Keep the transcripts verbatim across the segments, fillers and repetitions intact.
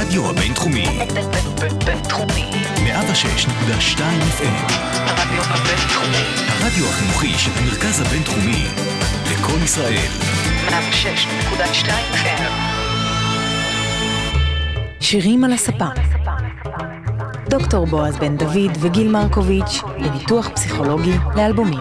הרדיו הבינתחומי. בינתחומי. מאה ושש נקודה שתיים אף אם. הרדיו הבינתחומי. הרדיו החינוכי של המרכז הבינתחומי. לכל ישראל. מאה ושש נקודה שתיים אף אם. שירים על הספה. דוקטור בועז בן דוד וגיל מרקוביץ' לניתוח פסיכולוגי לאלבומים.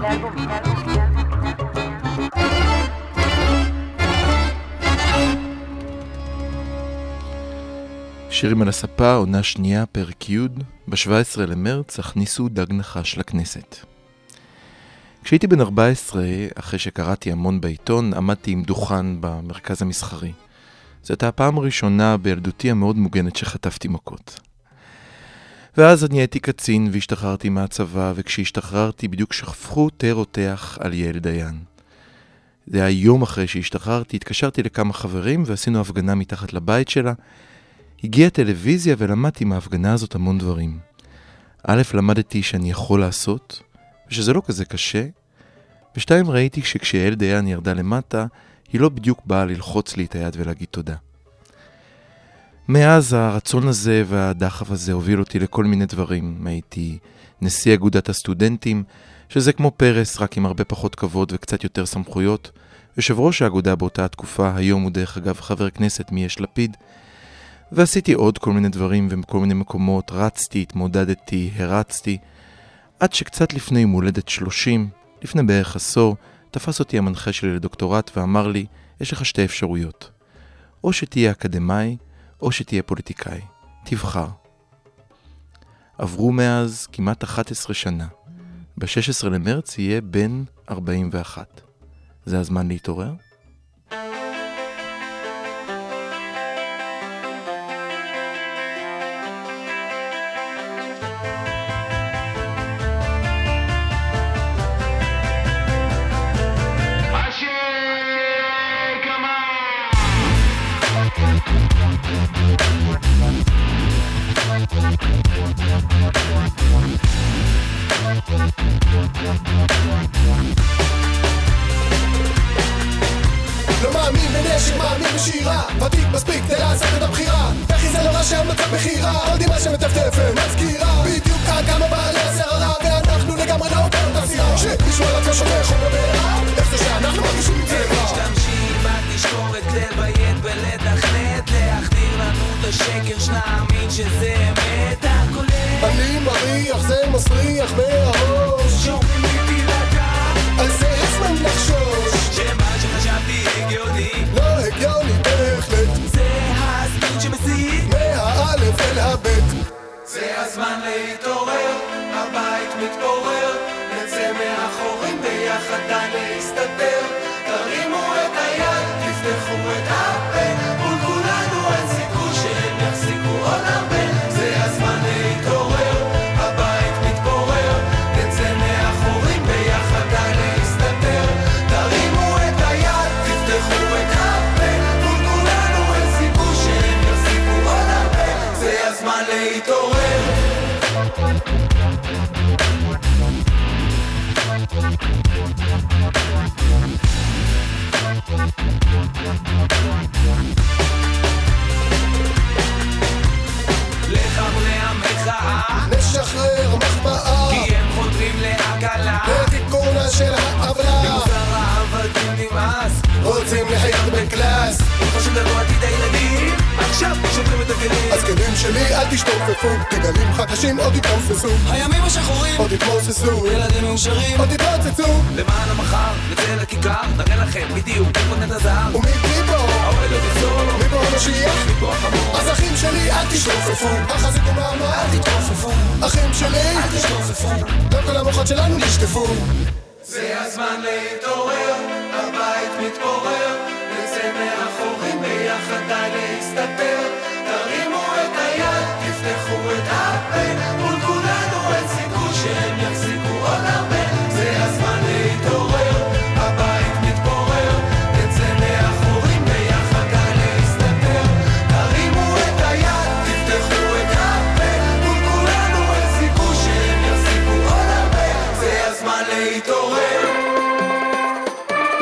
שירים על הספה, עונה שנייה, פרק י', ב-שבעה עשר למרץ הכניסו דג נחש לכנסת. כשהייתי בן ארבע עשרה, אחרי שקראתי המון בעיתון, עמדתי עם דוכן במרכז המסחרי. זו הייתה הפעם הראשונה בילדותי המאוד מוגנת שחטפתי מכות. ואז אני הייתי קצין והשתחררתי מהצבא, וכשהשתחררתי בדיוק שפכו תא רותח על יעל דיין. זה היה יום אחרי שהשתחררתי, התקשרתי לכמה חברים ועשינו הפגנה מתחת לבית שלה. הגיעה טלוויזיה ולמדתי מההפגנה הזאת המון דברים. א', למדתי שאני יכול לעשות, ושזה לא כזה קשה. ושתיים, ראיתי שכשיעל דיין ירדה למטה, היא לא בדיוק באה ללחוץ לי את היד ולהגיד תודה. מאז הרצון הזה והדחף הזה הוביל אותי לכל מיני דברים. הייתי נשיא אגודת הסטודנטים, שזה כמו פרס, רק עם הרבה פחות כבוד וקצת יותר סמכויות. יושב ראש האגודה באותה התקופה, היום הוא דרך אגב חבר כנסת מיש לפיד, ועשיתי עוד כל מיני דברים ובכל מיני מקומות, רצתי, התמודדתי, הרצתי, עד שקצת לפני מולדת שלושים, לפני בערך עשור, תפס אותי המנחה שלי לדוקטורט ואמר לי, יש לך שתי אפשרויות. או שתהיה אקדמאי, או שתהיה פוליטיקאי. תבחר. עברו מאז כמעט אחת עשרה שנה. ב-שישה עשר למרץ יהיה בן ארבעים ואחת. זה הזמן להתעורר? לא מאמין בנשק, מאמין בשירה, ותיק מספיק כדי לעשות את הבחירה. וכי זה לא רע שהמצב בחירה, עוד אימה שמטפטפת מזכירה בדיוק כמה בעלי הסערה, ואנחנו לגמרי לא אותנו תעשייה. שמישהו על עצמו שומך או בבעירה, איך זה שאנחנו מרגישים את זה רע. משתמשים בתשקורת כדי לביית ולתכנת, להחדיר לנו את השקר שנאמין שזה אמת. אני מריח, זה מסריח מהראש, שומעים לי תילקה, על זה הזמן לחשוש, שמה שחשבתי הגיוני, לא הגיוני בהחלט, זה הספין שמסית מהאלף אל הבית. זה הזמן להתעורר, הבית מתפורר, נצא מאחורים ביחד די להסתתר, תרימו את היד, תפתחו את הפה, מול כולנו אין סיכוי שהם יחזיקו עוד הרבה. זה הזמן להתעורר, הבית מתפורר, נצא מאחורים ביחד די להסתתר, תרימו את היד, תפתחו את הפה, מול כולנו אין סיכוי שהם יחזיקו עוד הרבה. זה הזמן להתעורר. לחברי המחאה נשחרר מחמאה, כי הם חותרים להקלה, לתיקונה של העוולה, למוסר העבדים נמאס, רוצים לחיות בקלאס, אם חשוב לנו עתיד הילדים, עכשיו שוברים את הגלים. אז כלים שלי אל תשתופפו, תגלים חדשים עוד יתמוססו, הימים השחורים עוד יתמוססו, ילדים מאושרים עוד יתרוצצו, למען המחר נצא לכיכר, נראה לכם בדיוק איפה נת הזהר, ומי פה האוהל עוד יחזור, מי פה המשיח, מי פה החמור. אז אחים שלי אל תשתופפו, החזיקו מעמד אל תתרופפו, אחים שלי אל תשתופפו, לא כל המוחות שלנו נשטפו. זה הזמן להתעורר, הבית מתפורר, נצא מאחורים ביחד די להסתתר, תרימו את היד, תפתחו את הפה, מול כולנו אין סיכוי שהם יחזיקו עוד הרבה. זה הזמן להתעורר, הבית מתפורר, נצא מאחורים ביחד די להסתתר, תרימו את היד, תפתחו את הפה, מול כולנו אין סיכוי שהם יחזיקו עוד הרבה. זה הזמן להתעורר.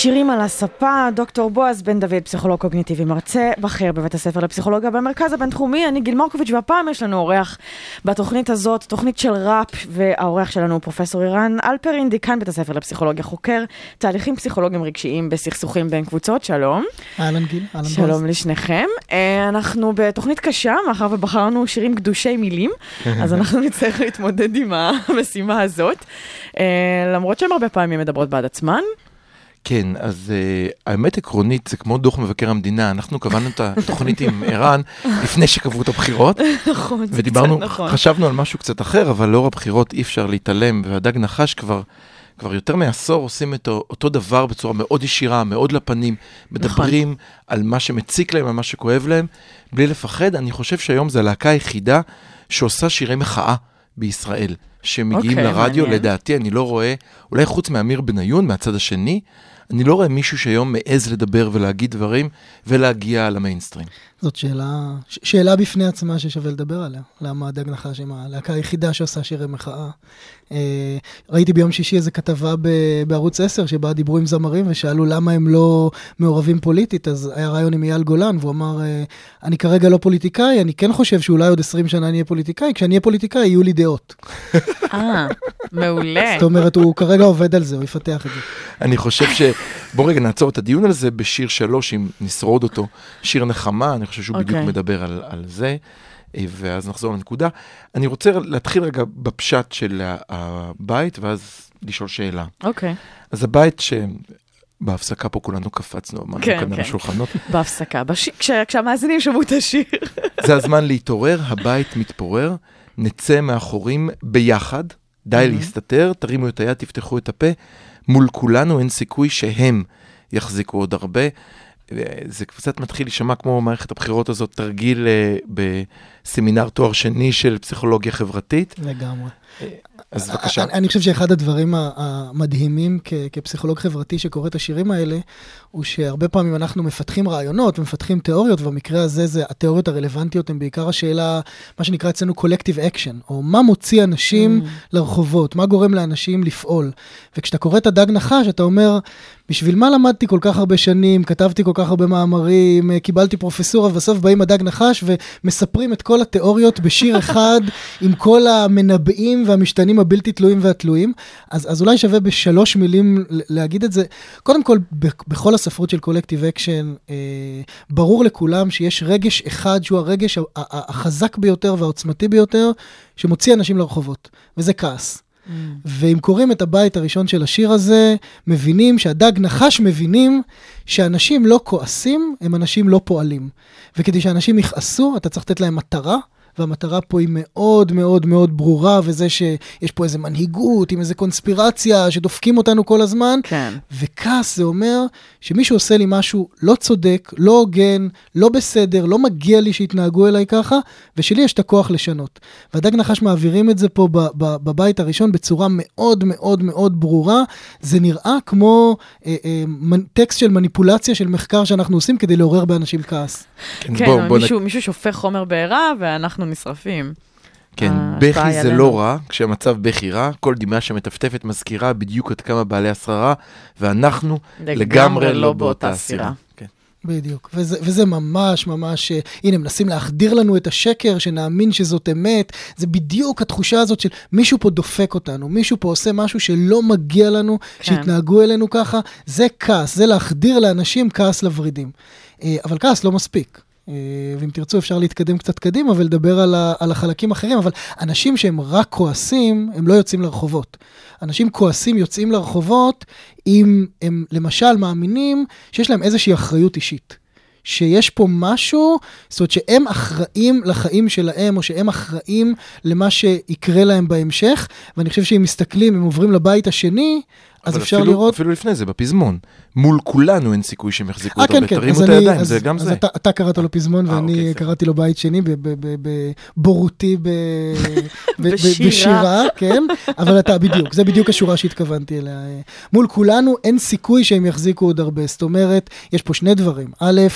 שירים על הספה, דוקטור בועז בן דוד, פסיכולוג קוגניטיבי, מרצה בכיר בבית הספר לפסיכולוגיה במרכז הבינתחומי. אני גיל מרקוביץ', והפעם יש לנו אורח בתוכנית הזאת, תוכנית של ראפ, והאורח שלנו הוא פרופסור ערן אלפרין, דיקן בית הספר לפסיכולוגיה, חוקר תהליכים פסיכולוגיים רגשיים בסכסוכים בין קבוצות. שלום. אהלן גיל, אהלן בועז. שלום לשניכם. אנחנו בתוכנית קשה, מאחר ובחרנו שירים קדושי מילים, אז אנחנו נצטרך להתמודד עם המשימה הזאת, למרות שהן הרבה פעמים מדברות בעד עצמן. כן, אז uh, האמת עקרונית זה כמו דוח מבקר המדינה, אנחנו קבענו את התוכנית עם ערן לפני שקבעו את הבחירות, נכון, ודיברנו, נכון. חשבנו על משהו קצת אחר, אבל לאור הבחירות אי אפשר להתעלם, והדג נחש כבר, כבר יותר מעשור עושים את אותו דבר בצורה מאוד ישירה, מאוד לפנים, מדברים נכון. על מה שמציק להם, על מה שכואב להם, בלי לפחד. אני חושב שהיום זה הלהקה היחידה שעושה שירי מחאה בישראל, שמגיעים okay, לרדיו, מעניין. לדעתי אני לא רואה, אולי חוץ מאמיר בניון, מהצד השני, אני לא רואה מישהו שהיום מעז לדבר ולהגיד דברים, ולהגיע למיינסטרים. זאת שאלה, שאלה בפני עצמה ששווה לדבר עליה. למה הדג נחש עם הלהקה היחידה שעושה שירי מחאה. ראיתי ביום שישי איזו כתבה בערוץ עשר, שבה דיברו עם זמרים ושאלו למה הם לא מעורבים פוליטית, אז היה רעיון עם אייל גולן, והוא אמר, אני כרגע לא פוליטיקאי, אני כן חושב שאולי עוד עשרים שנה אני אהיה פוליטיקאי, כשאני אהיה פוליטיקאי יהיו לי דעות. אה, מעולה. זאת אומרת, הוא כרגע עובד על זה, הוא יפתח את זה. אני חושב ש... בוא רגע נעצור את הדיון על זה בשיר שלוש, אם נשרוד אותו, שיר נחמה, אני חושב שהוא okay. בדיוק מדבר על, על זה, ואז נחזור לנקודה. אני רוצה להתחיל רגע בפשט של הבית, ואז לשאול שאלה. אוקיי. Okay. אז הבית שבהפסקה פה כולנו קפצנו, אמרנו כן, כאן כן. על השולחנות. בהפסקה, בש... כש... כשהמאזינים שמעו את השיר. זה הזמן להתעורר, הבית מתפורר, נצא מאחורים ביחד, די mm-hmm. להסתתר, תרימו את היד, תפתחו את הפה, מול כולנו אין סיכוי שהם יחזיקו עוד הרבה. זה קצת מתחיל להישמע כמו מערכת הבחירות הזאת, תרגיל בסמינר תואר שני של פסיכולוגיה חברתית. לגמרי. אז בבקשה. אני, אני חושב שאחד הדברים המדהימים כ, כפסיכולוג חברתי שקורא את השירים האלה, הוא שהרבה פעמים אנחנו מפתחים רעיונות ומפתחים תיאוריות, ובמקרה הזה זה, התיאוריות הרלוונטיות הן בעיקר השאלה, מה שנקרא אצלנו collective action, או מה מוציא אנשים mm. לרחובות, מה גורם לאנשים לפעול. וכשאתה קורא את הדג נחש, אתה אומר, בשביל מה למדתי כל כך הרבה שנים, כתבתי כל כך הרבה מאמרים, קיבלתי פרופסורה, ובסוף באים הדג נחש ומספרים את כל התיאוריות בשיר אחד, עם כל המנבאים והמשתנים הבלתי תלויים והתלויים. אז, אז אולי שווה בשלוש מילים להגיד את זה. קודם כל, בכל הספרות של collective action, אה, ברור לכולם שיש רגש אחד, שהוא הרגש החזק ביותר והעוצמתי ביותר, שמוציא אנשים לרחובות, וזה כעס. Mm. ואם קוראים את הבית הראשון של השיר הזה, מבינים שהדג נחש מבינים שאנשים לא כועסים, הם אנשים לא פועלים. וכדי שאנשים יכעסו, אתה צריך לתת להם מטרה, והמטרה פה היא מאוד מאוד מאוד ברורה, וזה שיש פה איזו מנהיגות, עם איזו קונספירציה שדופקים אותנו כל הזמן, כן. וכעס זה אומר שמישהו עושה לי משהו לא צודק, לא הוגן, לא בסדר, לא מגיע לי שהתנהגו אליי ככה, ושלי יש את הכוח לשנות. והדג נחש מעבירים את זה פה בבית הראשון בצורה מאוד מאוד מאוד ברורה, זה נראה כמו אה, אה, טקסט של מניפולציה של מחקר שאנחנו עושים כדי לעורר באנשים כעס. כן, כן בוא, בוא מישהו, נ... מישהו שופך חומר בעירה, ואנחנו נשרפים. כן, בכי זה לא רע, כשהמצב בכי רע, כל דמעה שמטפטפת מזכירה בדיוק עד כמה בעלי השררה, ואנחנו לגמרי לא באותה סירה. בדיוק, וזה, וזה ממש ממש, הנה, מנסים להחדיר לנו את השקר, שנאמין שזאת אמת, זה בדיוק התחושה הזאת של מישהו פה דופק אותנו, מישהו פה עושה משהו שלא מגיע לנו, כן. שהתנהגו אלינו ככה, זה כעס, זה להחדיר לאנשים כעס לברידים. אבל כעס לא מספיק. ואם תרצו אפשר להתקדם קצת קדימה ולדבר על, ה, על החלקים אחרים, אבל אנשים שהם רק כועסים, הם לא יוצאים לרחובות. אנשים כועסים יוצאים לרחובות אם הם למשל מאמינים שיש להם איזושהי אחריות אישית. שיש פה משהו, זאת אומרת שהם אחראים לחיים שלהם, או שהם אחראים למה שיקרה להם בהמשך, ואני חושב שאם מסתכלים, אם עוברים לבית השני, אז אפשר אפילו, לראות... אפילו לפני זה, בפזמון. מול כולנו אין סיכוי שהם יחזיקו אותו, כן, כן. תרימו את הידיים, אז, זה גם אז זה. אתה, אתה קראת לו פזמון, 아, ואני אוקיי, קראתי לו בית שני, בבורותי, בשירה, כן? אבל אתה בדיוק, זה בדיוק השורה שהתכוונתי אליה. מול כולנו אין סיכוי שהם יחזיקו עוד הרבה. זאת אומרת, יש פה שני דברים. א',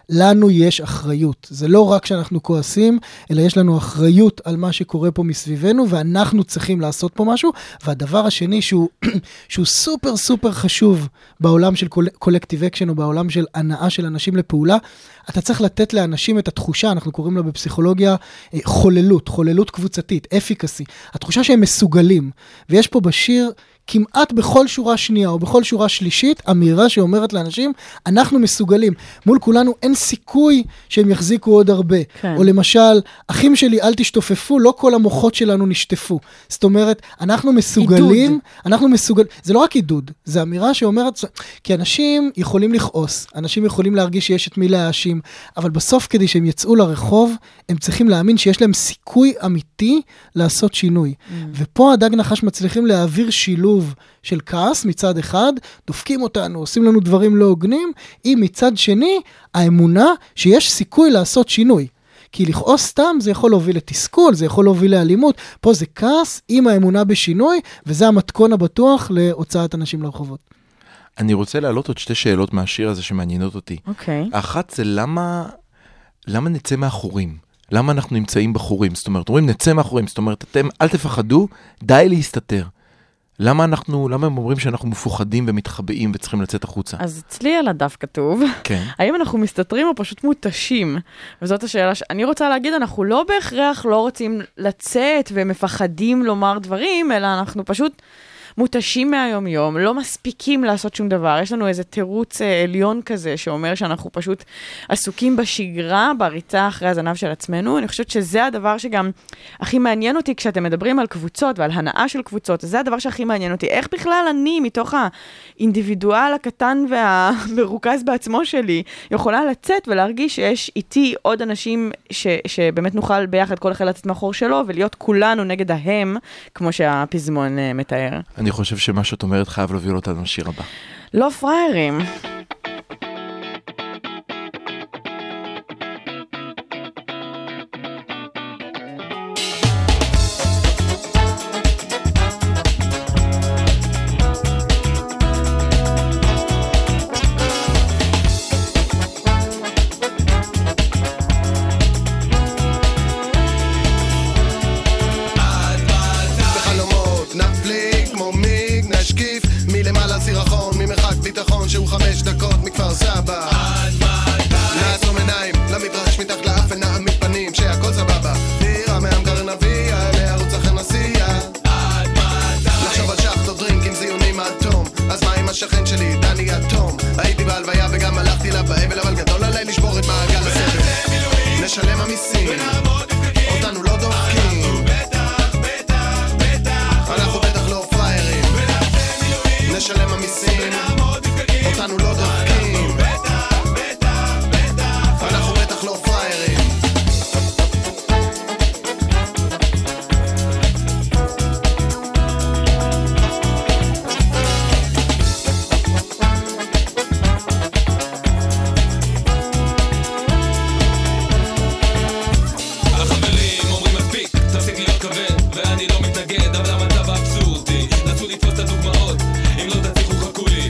לנו יש אחריות. זה לא רק שאנחנו כועסים, אלא יש לנו אחריות על מה שקורה פה מסביבנו, ואנחנו צריכים לעשות פה משהו. והדבר השני שהוא, שהוא סופר סופר חשוב בעולם של קולקטיב אקשן, או בעולם של הנאה של אנשים לפעולה, אתה צריך לתת לאנשים את התחושה, אנחנו קוראים לה בפסיכולוגיה חוללות, חוללות קבוצתית, אפיקסי. התחושה שהם מסוגלים. ויש פה בשיר כמעט בכל שורה שנייה או בכל שורה שלישית, אמירה שאומרת לאנשים, אנחנו מסוגלים. מול כולנו אין סיכוי שהם יחזיקו עוד הרבה. כן. או למשל, אחים שלי, אל תשתופפו, לא כל המוחות שלנו נשטפו. זאת אומרת, אנחנו מסוגלים, עידוד. אנחנו מסוגלים, זה לא רק עידוד, זה אמירה שאומרת, כי אנשים יכולים לכעוס, אנשים יכולים להרגיש שיש את מי להאשים, אבל בסוף כדי שהם יצאו לרחוב, הם צריכים להאמין שיש להם סיכוי אמיתי לעשות שינוי. Mm. ופה הדג נחש מצליחים להעביר שילוב של כעס מצד אחד, דופקים אותנו, עושים לנו דברים לא הוגנים, היא מצד שני, האמונה שיש סיכוי לעשות שינוי. כי לכעוס סתם זה יכול להוביל לתסכול, זה יכול להוביל לאלימות, פה זה כעס עם האמונה בשינוי, וזה המתכון הבטוח להוצאת אנשים לרחובות. אני רוצה להעלות עוד שתי שאלות מהשיר הזה שמעניינות אותי. אוקיי. Okay. האחת זה למה, למה נצא מהחורים? למה אנחנו נמצאים בחורים? זאת אומרת, אומרים נצא מהחורים, זאת אומרת, אתם אל תפחדו, די להסתתר. למה אנחנו, למה הם אומרים שאנחנו מפוחדים ומתחבאים וצריכים לצאת החוצה? אז אצלי על הדף כתוב, כן. האם אנחנו מסתתרים או פשוט מותשים? וזאת השאלה שאני רוצה להגיד, אנחנו לא בהכרח לא רוצים לצאת ומפחדים לומר דברים, אלא אנחנו פשוט מותשים מהיום יום, לא מספיקים לעשות שום דבר. יש לנו איזה תירוץ עליון כזה שאומר שאנחנו פשוט עסוקים בשגרה, בריצה אחרי הזנב של עצמנו. אני חושבת שזה הדבר שגם הכי מעניין אותי כשאתם מדברים על קבוצות ועל הנאה של קבוצות. זה הדבר שהכי מעניין אותי. איך בכלל אני, מתוך האינדיבידואל הקטן והמרוכז בעצמו שלי, יכולה לצאת ולהרגיש שיש איתי עוד אנשים ש, שבאמת נוכל ביחד כל אחד לצאת מאחור שלו ולהיות כולנו נגד ההם, כמו שהפזמון מתאר. אני חושב שמה שאת אומרת חייב להוביל אותנו לשיר הבא. לא פריירים. שהוא חמש דקות מכפר סבא נעצום עיניים למדרש מתחת לאף ונעמיד פנים שהכל סבבה דירה מהמגרן אביה לערוץ אחר נסיע לחשוב על שחטות דרינקים זיונים עד תום אז מה עם השכן שלי דני אטום הייתי בהלוויה וגם הלכתי לה באבל אבל גדול עליי לשבור את מעגל הסבל נשלם המיסים אותנו לא דופקים אנחנו בטח לא פריירים נשלם המיסים אותנו לא דופקים אנחנו בטח לא פריירים החברים אומרים מספיק תפסיק להיות כבד ואני לא מתנגד אבל המצב האבסורדי נסו לתפוס את הדוגמאות אם לא תצליחו חכו לי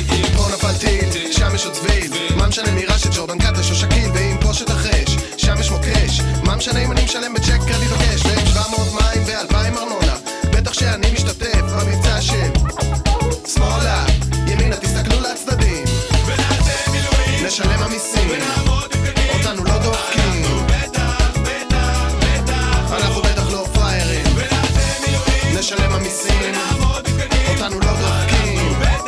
שם יש עוד צביל, מה משנה נראה שג'ורדן קטש או שקיל ואם פה שתחש, שם יש מוקש מה משנה אם אני משלם בצ'ק קרדיט או קש והם שבע מאות מים ואלפיים ארנונה בטח שאני משתתף במבצע של שמאלה, ימינה תסתכלו לצדדים ונעשה מילואים נשלם המיסים אותנו לא דופקים אנחנו בטח לא פריירים ונעשה מילואים נשלם המיסים אותנו לא דופקים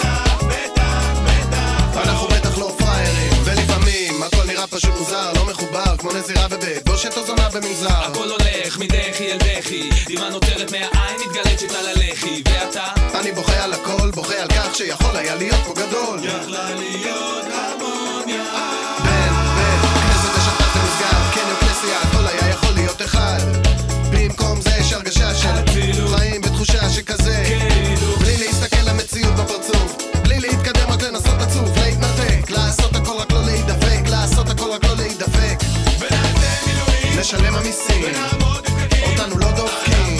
אנחנו בטח לא פריירים ולפעמים הכל נראה פשוט מוזר לא מחובר כמו נזירה בבית בושת או זונה במנזר הכל הולך מדחי אל דחי דמעה נוצרת מהעין מתגלת שתלה ללחי ואתה? אני בוכה על הכל בוכה על כך שיכול היה להיות פה גדול יכלה להיות הרמוניה בן בן כנסת ושטח למסגר קניון כנסייה הכל היה יכול להיות אחד במקום זה יש הרגשה של חיים בתחושה שכזה בלי להסתכל למציאות בפרצוף בלי להתקדם רק לנסות לצוף להתנתק לעשות הכל רק לא להידפק לעשות הכל רק לא להידפק נשלם המיסים אותנו לא דופקים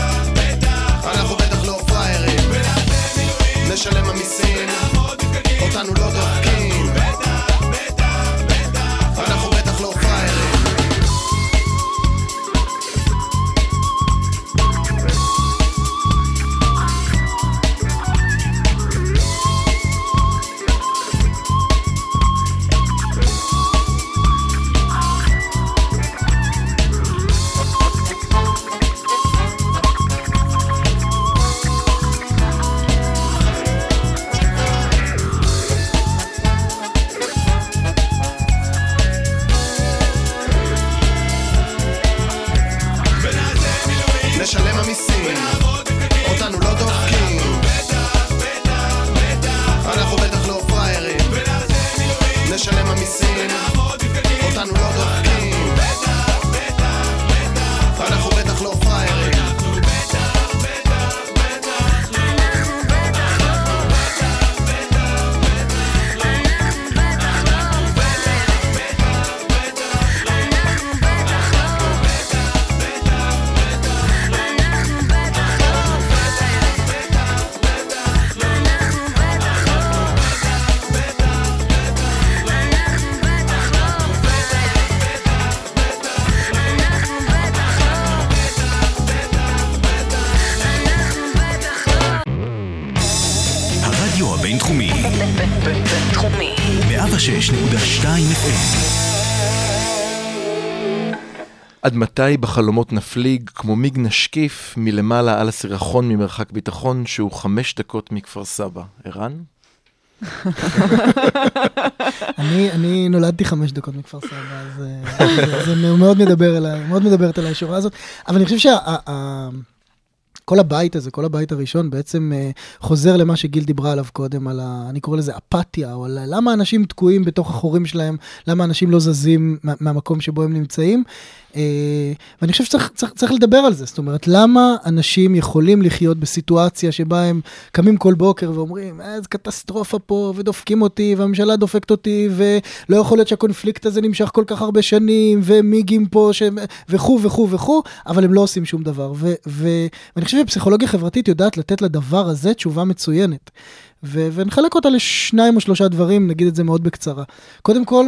אנחנו בטח לא פריירים נשלם המיסים בינתחומי. בינתחומי. מאה ושש נקודה שתיים אף אם. עד מתי בחלומות נפליג כמו מיג נשקיף מלמעלה על הסירחון ממרחק ביטחון שהוא חמש דקות מכפר סבא? ערן? אני, אני נולדתי חמש דקות מכפר סבא, אז זה, זה, זה מאוד מדבר אליי, מאוד מדברת אליי השורה הזאת, אבל אני חושב שה... כל הבית הזה, כל הבית הראשון בעצם uh, חוזר למה שגיל דיברה עליו קודם, על ה, אני קורא לזה אפתיה, או על למה אנשים תקועים בתוך החורים שלהם, למה אנשים לא זזים מה, מהמקום שבו הם נמצאים. Uh, ואני חושב שצריך צריך, צריך לדבר על זה, זאת אומרת, למה אנשים יכולים לחיות בסיטואציה שבה הם קמים כל בוקר ואומרים, איזה קטסטרופה פה, ודופקים אותי, והממשלה דופקת אותי, ולא יכול להיות שהקונפליקט הזה נמשך כל כך הרבה שנים, ומיגים פה, ש... וכו וכו וכו, אבל הם לא עושים שום דבר. ו... ו... ואני חושב שפסיכולוגיה חברתית יודעת לתת לדבר הזה תשובה מצוינת. ו... ונחלק אותה לשניים או שלושה דברים, נגיד את זה מאוד בקצרה. קודם כל,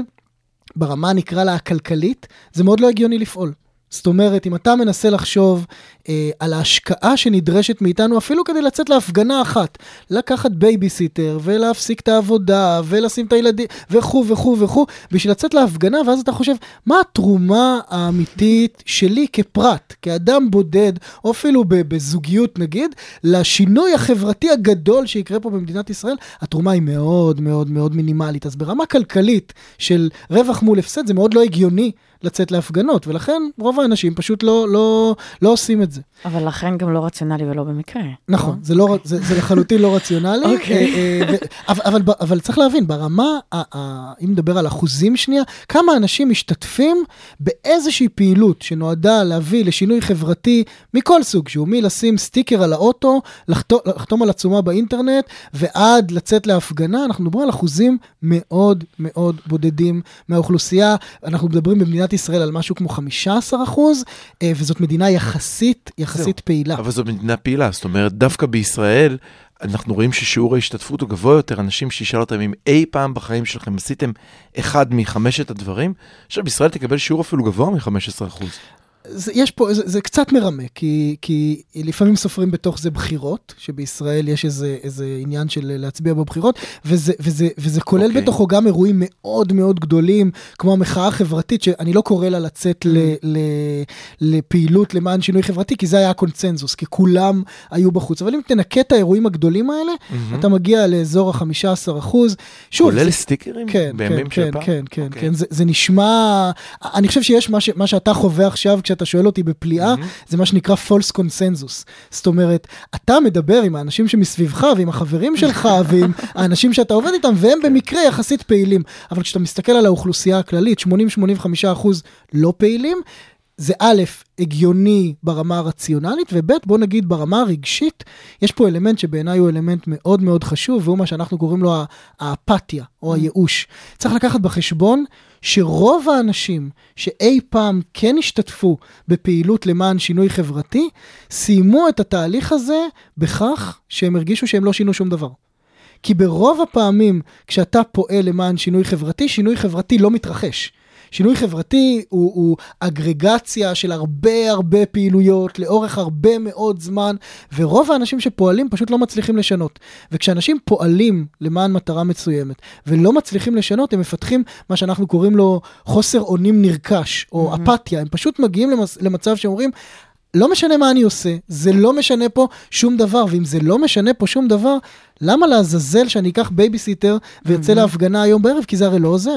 ברמה נקרא לה הכלכלית, זה מאוד לא הגיוני לפעול. זאת אומרת, אם אתה מנסה לחשוב אה, על ההשקעה שנדרשת מאיתנו, אפילו כדי לצאת להפגנה אחת, לקחת בייביסיטר, ולהפסיק את העבודה, ולשים את הילדים, וכו וכו וכו, בשביל לצאת להפגנה, ואז אתה חושב, מה התרומה האמיתית שלי כפרט, כאדם בודד, או אפילו בזוגיות נגיד, לשינוי החברתי הגדול שיקרה פה במדינת ישראל, התרומה היא מאוד מאוד מאוד מינימלית. אז ברמה כלכלית של רווח מול הפסד, זה מאוד לא הגיוני לצאת להפגנות, ולכן רוב האנשים פשוט לא, לא, לא עושים את זה. אבל לכן גם לא רציונלי ולא במקרה. נכון, זה, לא, זה, זה לחלוטין לא רציונלי, אוקיי. אבל, אבל, אבל צריך להבין, ברמה, אם נדבר על אחוזים שנייה, כמה אנשים משתתפים באיזושהי פעילות שנועדה להביא לשינוי חברתי מכל סוג שהוא, מלשים סטיקר על האוטו, לחתום, לחתום על עצומה באינטרנט, ועד לצאת להפגנה, אנחנו מדברים על אחוזים מאוד מאוד בודדים מהאוכלוסייה, אנחנו מדברים במדינת ישראל על משהו כמו חמישה עשר אחוז, וזאת מדינה יחסית, יחסית פעילה. אבל זאת מדינה פעילה, זאת אומרת, דווקא בישראל, אנחנו רואים ששיעור ההשתתפות הוא גבוה יותר, אנשים שישאל אותם אם אי פעם בחיים שלכם עשיתם אחד מחמשת הדברים, עכשיו בישראל תקבל שיעור אפילו גבוה מ-חמישה עשר אחוז. זה, יש פה, זה, זה קצת מרמה, כי, כי לפעמים סופרים בתוך זה בחירות, שבישראל יש איזה, איזה עניין של להצביע בבחירות, וזה, וזה, וזה כולל okay. בתוכו גם אירועים מאוד מאוד גדולים, כמו המחאה החברתית, שאני לא קורא לה לצאת ל, ל, לפעילות למען שינוי חברתי, כי זה היה הקונצנזוס, כי כולם היו בחוץ. אבל אם תנקה את האירועים הגדולים האלה, mm-hmm. אתה מגיע לאזור ה-חמישה עשר אחוז. שוב, כולל זה, סטיקרים? כן, בימים כן, של פעם? כן, כן, okay. כן. זה, זה נשמע, אני חושב שיש מה, ש, מה שאתה חווה עכשיו, אתה שואל אותי בפליאה, mm-hmm. זה מה שנקרא false consensus. זאת אומרת, אתה מדבר עם האנשים שמסביבך, ועם החברים שלך, ועם האנשים שאתה עובד איתם, והם במקרה יחסית פעילים. אבל כשאתה מסתכל על האוכלוסייה הכללית, שמונים עד שמונים וחמישה אחוז לא פעילים, זה א', הגיוני ברמה הרציונלית, וב', בוא נגיד ברמה הרגשית, יש פה אלמנט שבעיניי הוא אלמנט מאוד מאוד חשוב, והוא מה שאנחנו קוראים לו האפתיה, או הייאוש. צריך לקחת בחשבון שרוב האנשים שאי פעם כן השתתפו בפעילות למען שינוי חברתי, סיימו את התהליך הזה בכך שהם הרגישו שהם לא שינו שום דבר. כי ברוב הפעמים כשאתה פועל למען שינוי חברתי, שינוי חברתי לא מתרחש. שינוי חברתי הוא, הוא אגרגציה של הרבה הרבה פעילויות לאורך הרבה מאוד זמן, ורוב האנשים שפועלים פשוט לא מצליחים לשנות. וכשאנשים פועלים למען מטרה מסוימת ולא מצליחים לשנות, הם מפתחים מה שאנחנו קוראים לו חוסר אונים נרכש, או mm-hmm. אפתיה. הם פשוט מגיעים למצ... למצב שאומרים, לא משנה מה אני עושה, זה לא משנה פה שום דבר, ואם זה לא משנה פה שום דבר, למה לעזאזל שאני אקח בייביסיטר ויוצא mm-hmm. להפגנה היום בערב, כי זה הרי לא עוזר.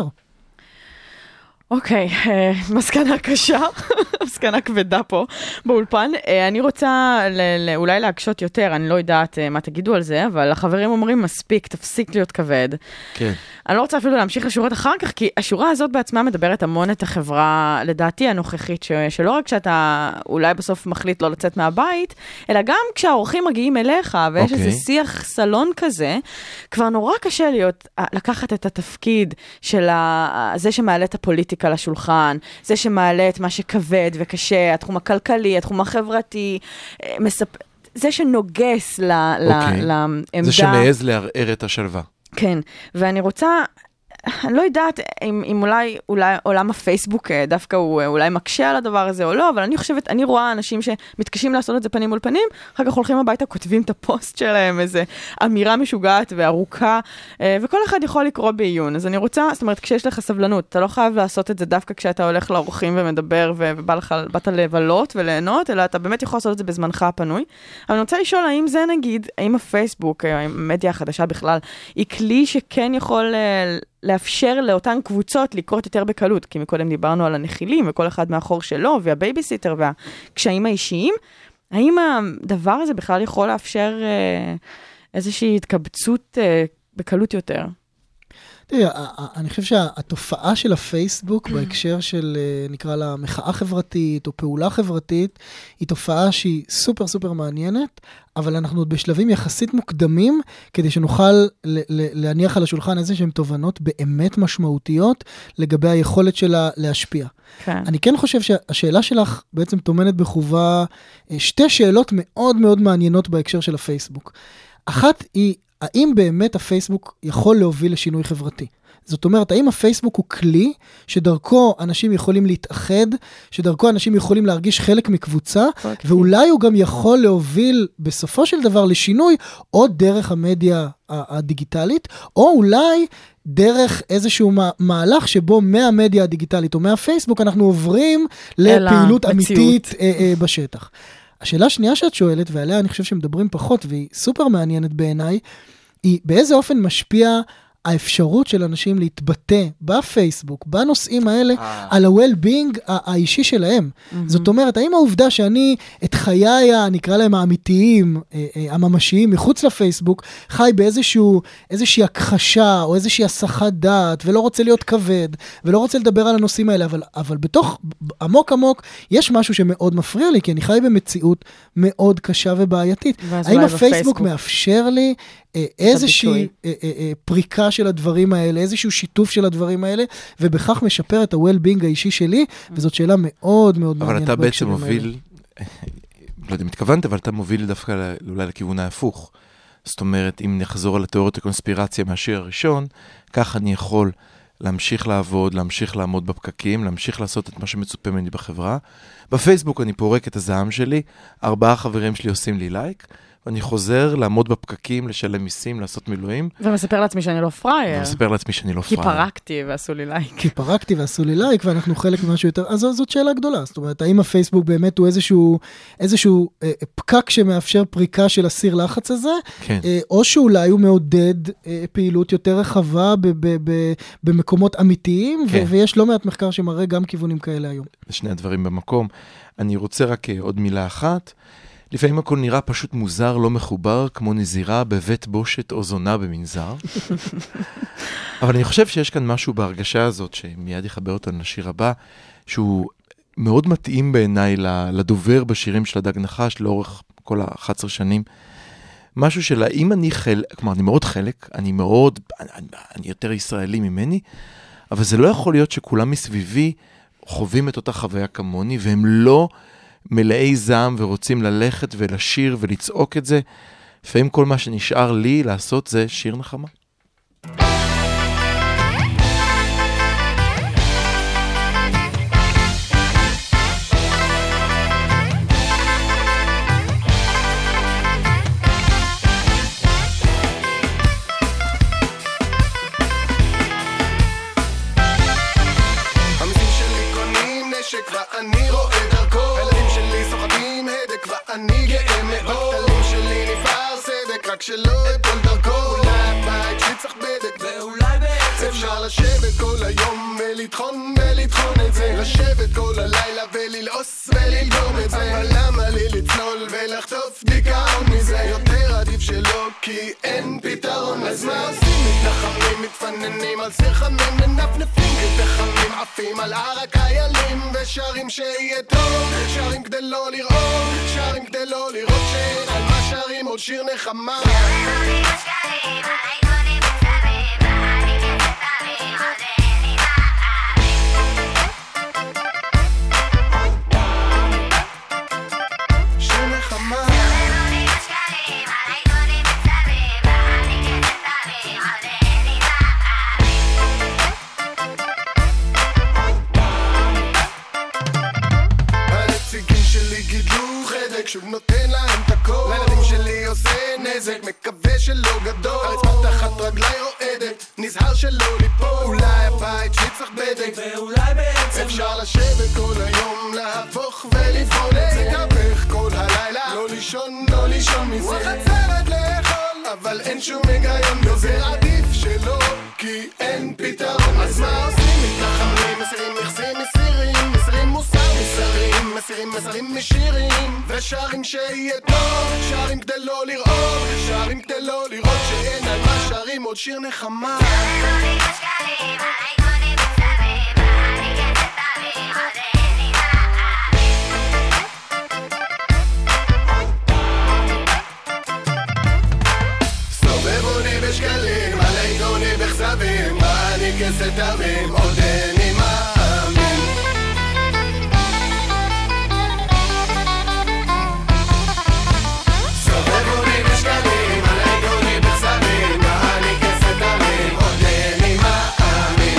אוקיי, מסקנה קשה, מסקנה כבדה פה באולפן. אני רוצה אולי להקשות יותר, אני לא יודעת מה תגידו על זה, אבל החברים אומרים מספיק, תפסיק להיות כבד. כן. אני לא רוצה אפילו להמשיך לשורות אחר כך, כי השורה הזאת בעצמה מדברת המון את החברה, לדעתי הנוכחית, שלא רק שאתה אולי בסוף מחליט לא לצאת מהבית, אלא גם כשהאורחים מגיעים אליך, ויש איזה שיח סלון כזה, כבר נורא קשה להיות, לקחת את התפקיד של זה שמעלה את הפוליטיקה לשולחן, זה שמעלה את מה שכבד וקשה, התחום הכלכלי, התחום החברתי, מספ... זה שנוגס ל... okay. לעמדה. זה שמעז לערער את השלווה. כן, ואני רוצה אני לא יודעת אם, אם אולי, אולי עולם הפייסבוק דווקא הוא אולי מקשה על הדבר הזה או לא, אבל אני חושבת, אני רואה אנשים שמתקשים לעשות את זה פנים מול פנים, אחר כך הולכים הביתה, כותבים את הפוסט שלהם, איזו אמירה משוגעת וארוכה, וכל אחד יכול לקרוא בעיון. אז אני רוצה, זאת אומרת, כשיש לך סבלנות, אתה לא חייב לעשות את זה דווקא כשאתה הולך לאורחים ומדבר ובא לך, באת לבלות וליהנות, אלא אתה באמת יכול לעשות את זה בזמנך הפנוי. אבל אני רוצה לשאול, האם זה נגיד, האם הפייסבוק, המדיה החדשה בכלל, היא כלי שכן יכול לאפשר לאותן קבוצות לקרות יותר בקלות, כי מקודם דיברנו על הנחילים וכל אחד מאחור שלו, והבייביסיטר והקשיים האישיים, האם הדבר הזה בכלל יכול לאפשר איזושהי התקבצות בקלות יותר? תראי, אני חושב שהתופעה של הפייסבוק בהקשר של, נקרא לה, מחאה חברתית או פעולה חברתית, היא תופעה שהיא סופר סופר מעניינת, אבל אנחנו עוד בשלבים יחסית מוקדמים, כדי שנוכל להניח על השולחן איזה שהן תובנות באמת משמעותיות, לגבי היכולת שלה להשפיע. כן. אני כן חושב שהשאלה שלך בעצם תומנת בחובה שתי שאלות מאוד מאוד מעניינות בהקשר של הפייסבוק. אחת היא, האם באמת הפייסבוק יכול להוביל לשינוי חברתי? זאת אומרת, האם הפייסבוק הוא כלי שדרכו אנשים יכולים להתאחד, שדרכו אנשים יכולים להרגיש חלק מקבוצה, okay. ואולי הוא גם יכול להוביל בסופו של דבר לשינוי, או דרך המדיה הדיגיטלית, או אולי דרך איזשהו מהלך שבו מהמדיה הדיגיטלית או מהפייסבוק אנחנו עוברים לפעילות אמיתית בשטח. השאלה השנייה שאת שואלת, ועליה אני חושב שמדברים פחות, והיא סופר מעניינת בעיניי, היא באיזה אופן משפיע האפשרות של אנשים להתבטא בפייסבוק, בנושאים האלה, על ה-well-being האישי שלהם. זאת אומרת, האם העובדה שאני את חיי, נקרא להם האמיתיים, הממשיים, מחוץ לפייסבוק, חי באיזשהו, איזושהי הכחשה, או איזושהי הסחת דעת, ולא רוצה להיות כבד, ולא רוצה לדבר על הנושאים האלה, אבל, אבל בתוך, עמוק עמוק, יש משהו שמאוד מפריע לי, כי אני חי במציאות מאוד קשה ובעייתית. האם הפייסבוק מאפשר לי איזושהי פריקה של הדברים האלה, איזשהו שיתוף של הדברים האלה, ובכך משפר את ה-well-being האישי שלי, וזאת שאלה מאוד מאוד מעניינת. אבל אתה בעצם מוביל, לא יודע, מתכוונת, אבל אתה מוביל דווקא אולי לכיוון ההפוך. זאת אומרת, אם נחזור על התיאוריות הקונספירציה מהשיר הראשון, כך אני יכול להמשיך לעבוד, להמשיך לעמוד בפקקים, להמשיך לעשות את מה שמצופה ממני בחברה. בפייסבוק אני פורק את הזעם שלי, ארבעה חברים שלי עושים לי לייק, ואני חוזר לעמוד בפקקים, לשלם מיסים, לעשות מילואים. ומספר לעצמי שאני לא פרייר. ומספר לעצמי שאני לא פרייר. כי פרקתי ועשו לי לייק. כי פרקתי ועשו לי לייק, ואנחנו חלק ממשהו יותר... אז זאת שאלה גדולה. זאת אומרת, האם הפייסבוק באמת הוא איזשהו, איזשהו אה, פקק שמאפשר פריקה של הסיר לחץ הזה, כן. אה, או שאולי הוא מעודד אה, פעילות יותר רחבה ב- ב- ב- במקומות אמיתיים, כן. ו- ויש לא מעט מחקר שמראה גם כיוונים כאלה היום. שני הדברים במקום. אני רוצה רק עוד מילה אחת. לפעמים הכל נראה פשוט מוזר, לא מחובר, כמו נזירה בבית בושת או זונה במנזר. אבל אני חושב שיש כאן משהו בהרגשה הזאת, שמיד יחבר אותו לשיר הבא, שהוא מאוד מתאים בעיניי לדובר בשירים של הדג נחש, לאורך כל ה-אחת עשרה שנים. משהו של האם אני חלק, כלומר, אני מאוד חלק, אני מאוד, אני, אני יותר ישראלי ממני, אבל זה לא יכול להיות שכולם מסביבי חווים את אותה חוויה כמוני, והם לא מלאי זעם ורוצים ללכת ולשיר ולצעוק את זה. לפעמים כל מה שנשאר לי לעשות זה שיר נחמה. שלא אפול דרכו, אולי הבית שלי צריך בדק, ואולי בעצם אפשר לשבת כל היום ולטחון ולטחון את זה, לשבת כל הלילה וללעוס וללגום את זה, אבל למה לי לצלול ולחטוף דיכאון מזה? יותר עדיף שלא, כי אין פתרון. אז מה עושים? מתנחמים, מתפננים על סרחמים, מנפנפים כתחמים, עפים על הר הקיילים ושרים שיהיה טוב, שרים כדי לא לראות, שרים כדי לא לראות שאין על מה שרים עוד שיר נחמה. שלו גדול, הרצפה תחת רגלי רועדת, נזהר שלא ליפול, אולי הבית שלי צריך בדק, ואולי בעצם אפשר לשבת כל היום, להפוך ולפעול, להתהפך כל הלילה, לא לישון, לא לישון מזה, וחצרת לאכול, אבל אין שום היגיון בזה, עדיף שלא, כי אין פתרון. אז מה עושים? מתנחמים, מסירים מכסים, מסירים, מסירים מוסר, מסירים, מסירים, מסירים משירים, ושרים שיהיה טוב, שרים כדי לא לראות, שרים כדי לא לראות שאין על מה שרים עוד שיר נחמה. סובבוני בשקלים, עלי גוני בכזבים, אני כסת תמים, עוד אני מאמין. סובבוני בשקלים, עלי גוני בכזבים, אני כסת תמים, עוד אני מאמין.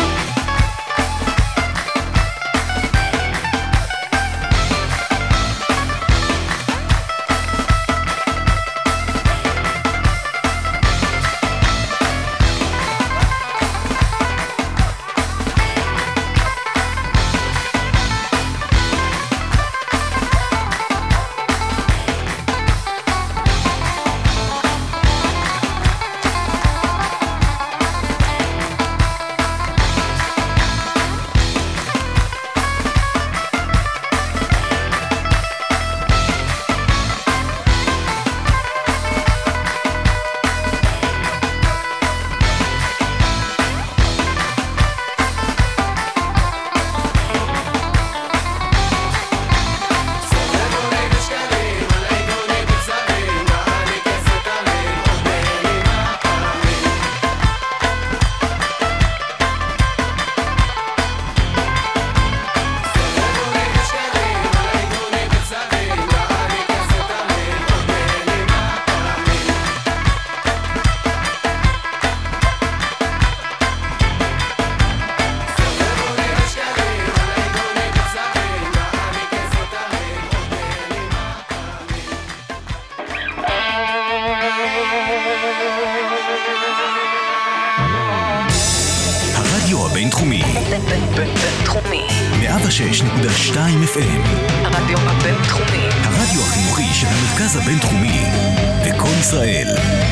הבינתחומי. בינתחומי. מאה ושש נקודה שתיים אף אם. הרדיו הבינתחומי. הרדיו החינוכי של המרכז הבינתחומי. וכל ישראל.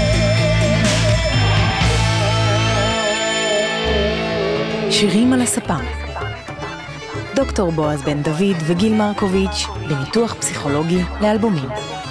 שירים על הספה. דוקטור בועז בן דוד וגיל מרקוביץ' בניתוח פסיכולוגי לאלבומים.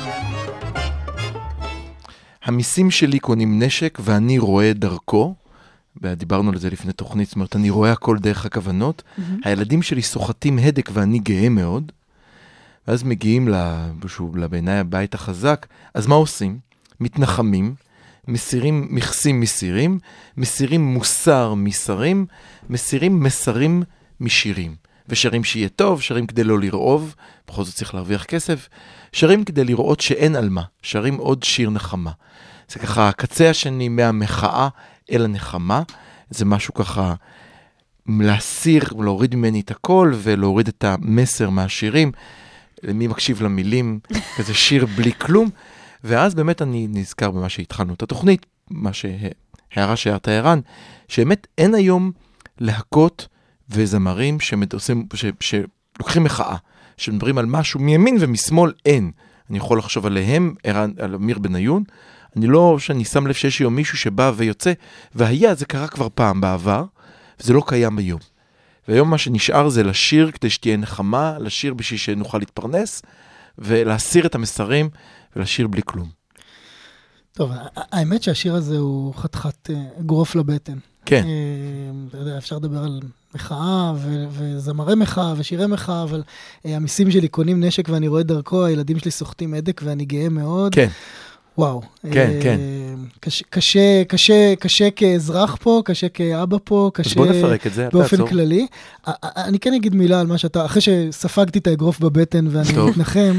המיסים שלי קונים נשק ואני רואה דרכו, דיברנו על זה לפני תוכנית, זאת אומרת, אני רואה הכל דרך הכוונות, mm-hmm. הילדים שלי סוחטים הדק ואני גאה מאוד, ואז מגיעים לבעיניי הבית החזק, אז מה עושים? מתנחמים, מסירים מכסים מסירים, מסירים מוסר מסרים, מסירים מסרים משירים, ושרים שיהיה טוב, שרים כדי לא לרעוב, בכל זאת צריך להרוויח כסף, שרים כדי לראות שאין על מה, שרים עוד שיר נחמה. זה ככה הקצה השני מהמחאה אל הנחמה, זה משהו ככה להסיר, להוריד ממני את הכל ולהוריד את המסר מהשירים, למי מקשיב למילים, כזה שיר בלי כלום, ואז באמת אני נזכר במה שהתחלנו את התוכנית, מה שהערה שהערת הערן, שבאמת אין היום להקות וזמרים שמדוסים, ש, שלוקחים מחאה, שמדברים על משהו מימין ומשמאל אין. אני יכול לחשוב עליהם, ערן, על אמיר בניון, אני לא, שאני שם לב שיש היום מישהו שבא ויוצא, והיה, זה קרה כבר פעם בעבר, וזה לא קיים היום. והיום מה שנשאר זה לשיר כדי שתהיה נחמה, לשיר בשביל שנוכל להתפרנס, ולהסיר את המסרים, ולשיר בלי כלום. טוב, האמת שהשיר הזה הוא חתיכת גרוף לבטן. כן. אתה יודע, אפשר לדבר על מחאה ו- וזמרי מחאה ושירי מחאה, אבל המיסים שלי קונים נשק ואני רואה דרכו, הילדים שלי סוחטים הדק ואני גאה מאוד. כן. וואו. כן, כן. קשה, קשה, קשה, קשה כאזרח פה, קשה כאבא פה, קשה בוא נפרק את זה, באופן כללי. אני כן אגיד מילה על מה שאתה, אחרי שספגתי את האגרוף בבטן ואני מתנחם,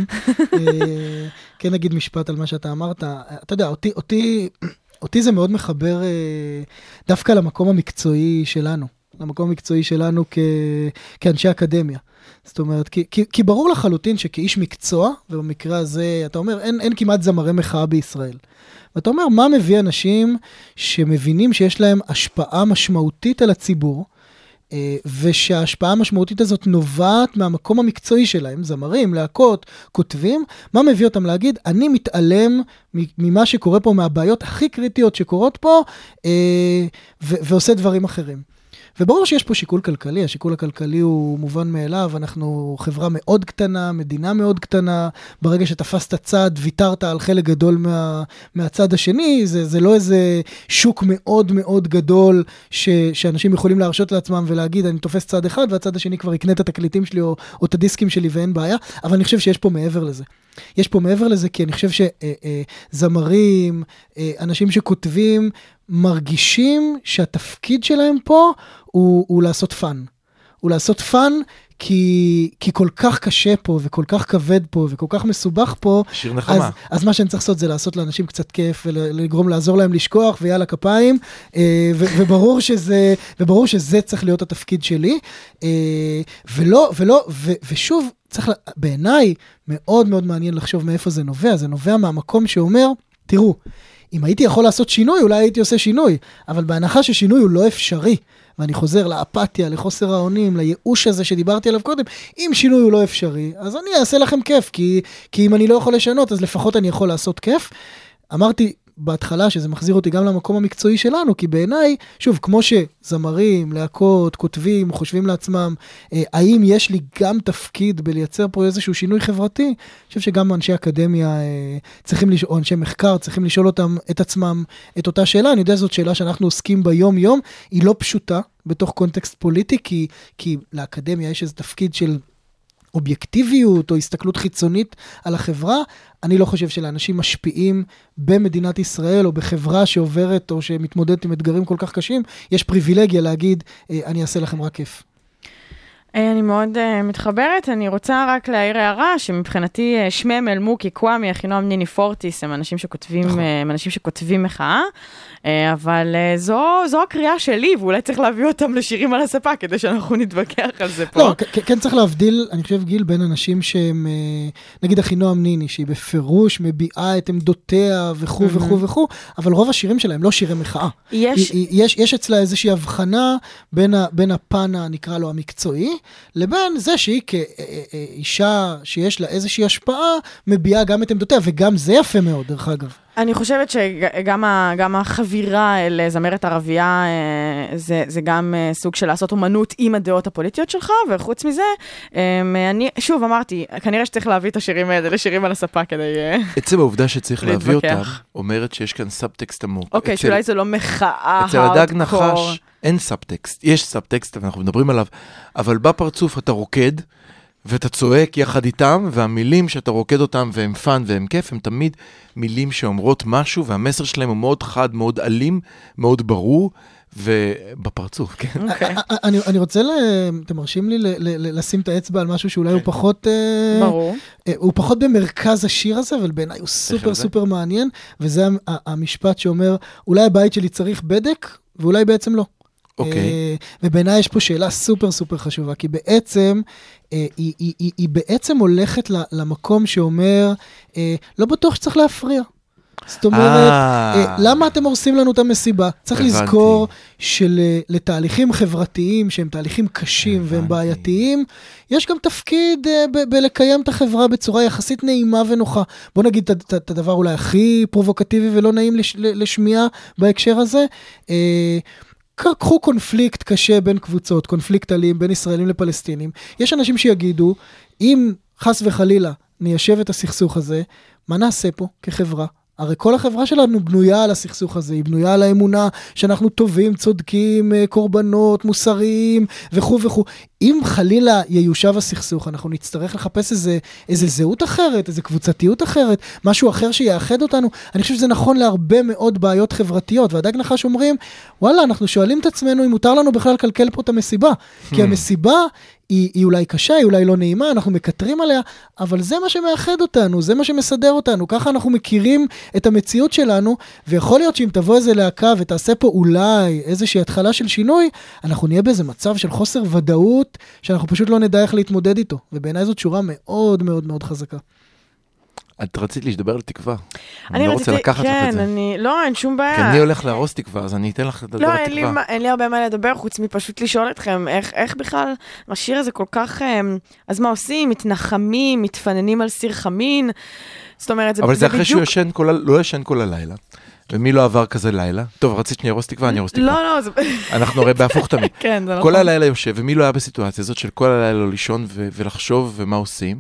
כן אגיד משפט על מה שאתה אמרת. אתה יודע, אותי, אותי, אותי זה מאוד מחבר דווקא למקום המקצועי שלנו, למקום המקצועי שלנו כ, כאנשי אקדמיה. זאת אומרת, כי, כי, כי ברור לחלוטין שכאיש מקצוע, ובמקרה הזה, אתה אומר, אין, אין כמעט זמרי מחאה בישראל. ואתה אומר, מה מביא אנשים שמבינים שיש להם השפעה משמעותית על הציבור, ושההשפעה המשמעותית הזאת נובעת מהמקום המקצועי שלהם, זמרים, להקות, כותבים, מה מביא אותם להגיד, אני מתעלם ממה שקורה פה, מהבעיות הכי קריטיות שקורות פה, ו- ועושה דברים אחרים. וברור שיש פה שיקול כלכלי, השיקול הכלכלי הוא מובן מאליו, אנחנו חברה מאוד קטנה, מדינה מאוד קטנה, ברגע שתפסת צד, ויתרת על חלק גדול מה, מהצד השני, זה, זה לא איזה שוק מאוד מאוד גדול, ש, שאנשים יכולים להרשות לעצמם ולהגיד, אני תופס צד אחד, והצד השני כבר יקנה את התקליטים שלי, או, או את הדיסקים שלי, ואין בעיה, אבל אני חושב שיש פה מעבר לזה. יש פה מעבר לזה, כי אני חושב שזמרים, אנשים שכותבים, מרגישים שהתפקיד שלהם פה הוא, הוא לעשות פן. הוא לעשות פן כי, כי כל כך קשה פה, וכל כך כבד פה, וכל כך מסובך פה. שיר נחמה. אז, אז מה שאני צריך לעשות זה לעשות לאנשים קצת כיף, ולגרום לעזור להם לשכוח, ויאללה כפיים, ו, וברור שזה, וברור שזה צריך להיות התפקיד שלי. ולא, ולא, ו, ושוב, צריך, בעיניי, מאוד מאוד מעניין לחשוב מאיפה זה נובע. זה נובע מהמקום שאומר, תראו, אם הייתי יכול לעשות שינוי, אולי הייתי עושה שינוי, אבל בהנחה ששינוי הוא לא אפשרי, ואני חוזר לאפתיה, לחוסר האונים, לייאוש הזה שדיברתי עליו קודם, אם שינוי הוא לא אפשרי, אז אני אעשה לכם כיף, כי, כי אם אני לא יכול לשנות, אז לפחות אני יכול לעשות כיף. אמרתי בהתחלה שזה מחזיר אותי גם למקום המקצועי שלנו, כי בעיניי, שוב, כמו שזמרים, להקות, כותבים, חושבים לעצמם, אה, האם יש לי גם תפקיד בלייצר פה איזשהו שינוי חברתי? אני חושב שגם אנשי אקדמיה אה, צריכים לשאול, או אנשי מחקר צריכים לשאול אותם, את עצמם, את אותה שאלה. אני יודע, זאת שאלה שאנחנו עוסקים ביום יום, היא לא פשוטה בתוך קונטקסט פוליטי, כי, כי לאקדמיה יש איזה תפקיד של אובייקטיביות או הסתכלות חיצונית על החברה. אני לא חושב שלאנשים משפיעים במדינת ישראל או בחברה שעוברת או שמתמודדת עם אתגרים כל כך קשים, יש פריבילגיה להגיד, אני אעשה לכם רק כיף. אני מאוד uh, מתחברת, אני רוצה רק להעיר הערה שמבחינתי uh, שמם אל מוקי, קוואמי, אחינועם ניני פורטיס, הם אנשים שכותבים, uh, הם אנשים שכותבים מחאה, uh, אבל uh, זו, זו הקריאה שלי, ואולי צריך להביא אותם לשירים על הספה, כדי שאנחנו נתווכח על זה פה. לא, כן צריך להבדיל, אני חושב גיל, בין אנשים שהם, uh, נגיד אחינועם ניני, שהיא בפירוש מביעה את עמדותיה וכו' וכו' וכו', אבל רוב השירים שלהם לא שירי מחאה. יש, יש, יש אצלה איזושהי הבחנה בין, ה, בין הפן, נקרא לו המקצועי, לבין זה שהיא כאישה שיש לה איזושהי השפעה, מביעה גם את עמדותיה, וגם זה יפה מאוד, דרך אגב. אני חושבת שגם ה, גם החבירה אל זמרת ערבייה, זה, זה גם סוג של לעשות אומנות עם הדעות הפוליטיות שלך, וחוץ מזה, אני, שוב אמרתי, כנראה שצריך להביא את השירים האלה לשירים על הספה כדי להתווכח. עצם העובדה שצריך להביא אותם, אומרת שיש כאן סאבטקסט עמוק. אוקיי, שאולי זה לא מחאה, אצל הדג נחש אין סאבטקסט, יש סאבטקסט, ואנחנו מדברים עליו, אבל בפרצוף אתה רוקד, ואתה צועק יחד איתם, והמילים שאתה רוקד אותם, והם פן והם כיף, הם תמיד מילים שאומרות משהו, והמסר שלהם הוא מאוד חד, מאוד אלים, מאוד ברור, ובפרצוף, כן. אני רוצה, אתם מרשים לי לשים את האצבע על משהו שאולי הוא פחות, ברור. הוא פחות במרכז השיר הזה, אבל בעיניי הוא סופר סופר מעניין, וזה המשפט שאומר, אולי הבית שלי צריך בדק, ואולי בעצם לא. אוקיי. ובעיניי יש פה שאלה סופר סופר חשובה, כי בעצם, היא, היא, היא, היא בעצם הולכת למקום שאומר, לא בטוח שצריך להפריע. זאת אומרת, למה אתם הורסים לנו את המסיבה? צריך לזכור שלתהליכים חברתיים, שהם תהליכים קשים והם בעייתיים, יש גם תפקיד בלקיים את החברה בצורה יחסית נעימה ונוחה. בוא נגיד את הדבר אולי הכי פרובוקטיבי ולא נעים לשמיעה בהקשר הזה. קחו קונפליקט קשה בין קבוצות, קונפליקט אלים בין ישראלים לפלסטינים. יש אנשים שיגידו, אם חס וחלילה ניישב את הסכסוך הזה, מה נעשה פה כחברה? הרי כל החברה שלנו בנויה על הסכסוך הזה, היא בנויה על האמונה שאנחנו טובים, צודקים, קורבנות, מוסריים וכו' וכו'. אם חלילה ייושב הסכסוך, אנחנו נצטרך לחפש איזה, איזה זהות אחרת, איזה קבוצתיות אחרת, משהו אחר שיאחד אותנו. אני חושב שזה נכון להרבה מאוד בעיות חברתיות, והדג נחש אומרים, וואלה, אנחנו שואלים את עצמנו אם מותר לנו בכלל לקלקל פה את המסיבה, כי המסיבה היא, היא אולי קשה, היא אולי לא נעימה, אנחנו מקטרים עליה, אבל זה מה שמאחד אותנו, זה מה שמסדר אותנו, ככה אנחנו מכירים את המציאות שלנו, ויכול להיות שאם תבוא איזה להקה ותעשה פה אולי איזושהי התחלה של שינוי, אנחנו נהיה באיזה מצב של חוסר ודאות, שאנחנו פשוט לא נדע איך להתמודד איתו, ובעיניי זאת שורה מאוד מאוד מאוד חזקה. את רצית לי לדבר על תקווה. אני, אני לא רציתי, רוצה לקחת כן, לך את זה. אני, לא, אין שום בעיה. כי אני הולך להרוס תקווה, אז אני אתן לך לדבר לא, על אין תקווה. לי, אין לי הרבה מה לדבר, חוץ מפשוט לשאול אתכם, איך, איך בכלל השיר הזה כל כך... אז מה עושים? מתנחמים, מתפננים על סיר חמין? זאת אומרת, זה, אבל זה, זה זה אחרי בדיוק... שהוא ישן כל, לא ישן כל הלילה. ומי לא עבר כזה לילה? טוב, רצית שאני ארוס תקווה, אני ארוס תקווה. לא, לא, זה... אנחנו הרי בהפוך תמיד. כן, זה כל נכון. הלילה יושב, ומי לא היה בסיטואציה הזאת של כל הלילה לא לישון ו- ולחשוב ומה עושים.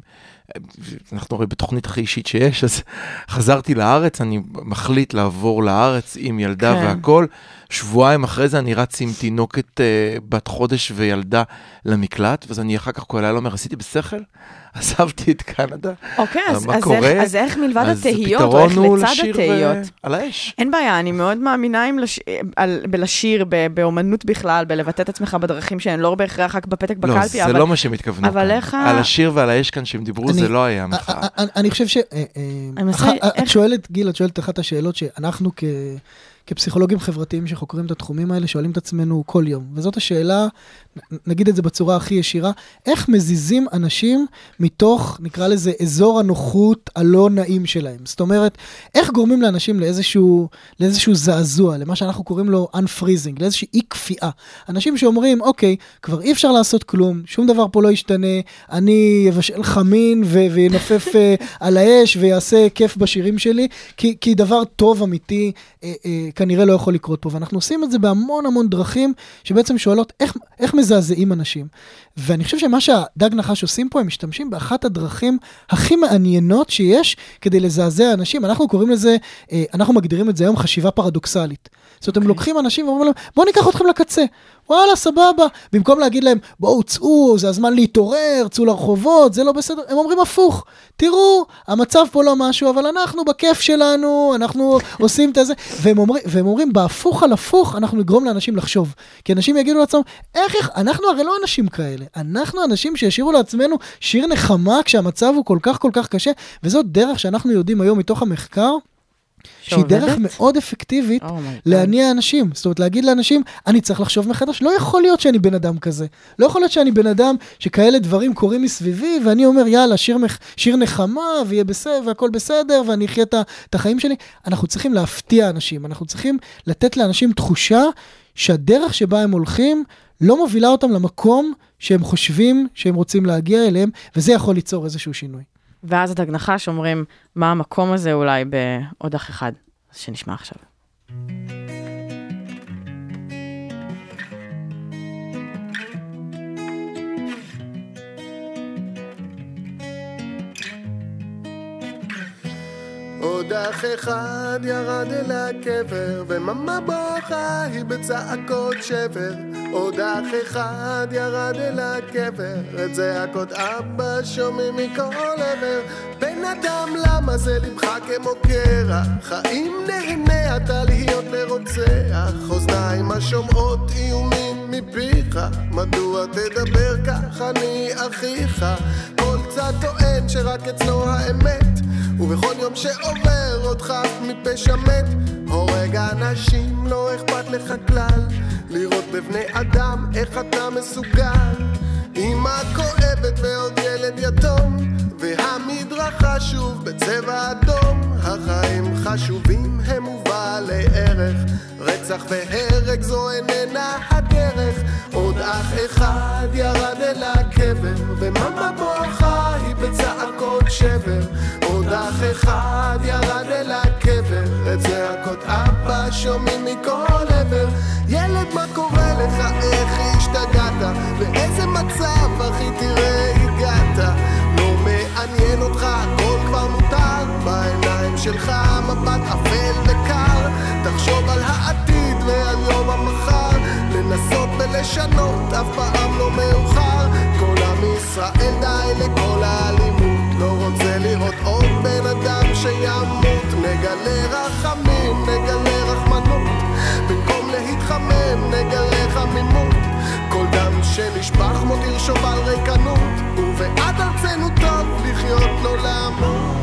אנחנו הרי בתוכנית הכי אישית שיש, אז חזרתי לארץ, אני מחליט לעבור לארץ עם ילדה כן. והכל. שבועיים אחרי זה אני רץ עם תינוקת uh, בת חודש וילדה למקלט, ואז אני אחר כך כל הלילה אומר, עשיתי בשכל? עזבתי את קנדה. אוקיי, אז, מה אז, קורה? איך, אז איך מלבד אז התהיות, או איך הפתרון הוא לצד לשיר התהיות? ו- על האש. אין בעיה, אני מאוד מאמינה עם לש... על... בלשיר, ב... באומנות בכלל, בלבטא את עצמך בדרכים שהן לא בהכרח רק בפתק בקלפי. לא, זה אבל... לא מה שהם התכוונו אבל כאן. איך ה... על השיר ועל האש כאן שהם דיברו, אני- זה לא היה מחאה. אני- אני חושב ש... מנסה- את איך- שואלת, גיל, את שואלת אחת השאלות שאנחנו כ... כפסיכולוגים חברתיים שחוקרים את התחומים האלה, שואלים את עצמנו כל יום. וזאת השאלה, נגיד את זה בצורה הכי ישירה, איך מזיזים אנשים מתוך, נקרא לזה, אזור הנוחות הלא נעים שלהם. זאת אומרת, איך גורמים לאנשים לאיזשהו, לאיזשהו זעזוע, למה שאנחנו קוראים לו unfreezing, לאיזושהי אי כפייה. אנשים שאומרים, אוקיי, כבר אי אפשר לעשות כלום, שום דבר פה לא ישתנה, אני אבשל חמין ו- וינפף על האש ויעשה כיף בשירים שלי, כי, כי דבר טוב אמיתי אה, אה, כנראה לא יכול לקרות פה. ואנחנו עושים את זה בהמון המון דרכים שבעצם שואלות איך, איך מזעזעים אנשים. ואני חושב שמה שהדג נחש עושים פה, הם משתמשים באחת הדרכים הכי מעניינות שיש כדי לזעזע אנשים. אנחנו קוראים לזה, אה, אנחנו מגדירים את זה היום חשיבה פרדוקסלית. זאת אומרת, הם לוקחים אנשים ואומרים להם, בואו ניקח אתכם לקצה. וואלה, סבבה. במקום להגיד להם, בואו, צאו, זה הזמן להתעורר, צאו לרחובות, זה לא בסדר. הם אומרים הפוך. תראו, המצב פה לא משהו, אבל אנחנו בכיף שלנו, אנחנו עושים את זה. והם אומרים, והם אומרים, בהפוך על הפוך, אנחנו נגרום לאנשים לחשוב. כי אנשים יגידו לעצמם, איך, איך, אנחנו הרי לא אנשים כאלה. אנחנו אנשים שישירו לעצמנו שיר נחמה כשהמצב הוא כל כך כל כך קשה. וזאת דרך שאנחנו יודעים היום מתוך המחקר, שהיא דרך מאוד אפקטיבית oh להניע אנשים. זאת אומרת, להגיד לאנשים, אני צריך לחשוב מחדש. לא יכול להיות שאני בן אדם כזה. לא יכול להיות שאני בן אדם שכאלה דברים קורים מסביבי, ואני אומר, יאללה, שיר, שיר נחמה, ויהיה בסדר, והכל בסדר, ואני אחיה את החיים שלי. אנחנו צריכים להפתיע אנשים. אנחנו צריכים לתת לאנשים תחושה שהדרך שבה הם הולכים לא מובילה אותם למקום שהם חושבים שהם רוצים להגיע אליהם, וזה יכול ליצור איזשהו שינוי. ואז הדג נחש אומרים, מה המקום הזה אולי בעוד אח אחד, אז שנשמע עכשיו. עוד אח אחד ירד אל הקבר, וממה בוכה היא בצעקות שבר. עוד אח אחד ירד אל הקבר, את זעקות אבא שומעים מכל עבר. בן אדם, למה זה לבך כמו קרח? האם נהנה אתה להיות לרוצח? אוזניים השומעות איומים מפיך, מדוע תדבר כך אני אחיך? כל צד טוען שרק אצלו האמת, ובכל יום שעובר עוד חף מפשע מת. הורג אנשים לא אכפת לך כלל, לראות בבני אדם איך אתה מסוגל. אמא כואבת ועוד ילד יתום, והמדרכה שוב בצבע אדום. החיים חשובים הם ובעלי ערך, רצח והרג זו איננה הדרך. עוד אח אחד ירד אל הקבר, וממה בוכה היא בצעקות שבר. עוד אח אחד ירד אל הקבר, את זעקות אבא שומעים מכל עבר. ילד, מה קורה לך? איך השתגעת? באיזה מצב אחי תראה הגעת? לא מעניין אותך, הכל כבר מותר, בעיניים שלך מבט אפל וקר. תחשוב על העתיד ועל יום המחר, לנסות ולשנות אף פעם לא מאוחר. כל עם ישראל די לכל האלימות, לא רוצה לראות עוד בן אדם שימות. נגלה רחמים, נגלה רחמנות, במקום להתחמם נגלה חמימות. כל דם שנשפך מותיר שוב על ריקנות, ובעד ארצנו טוב לחיות לא למות.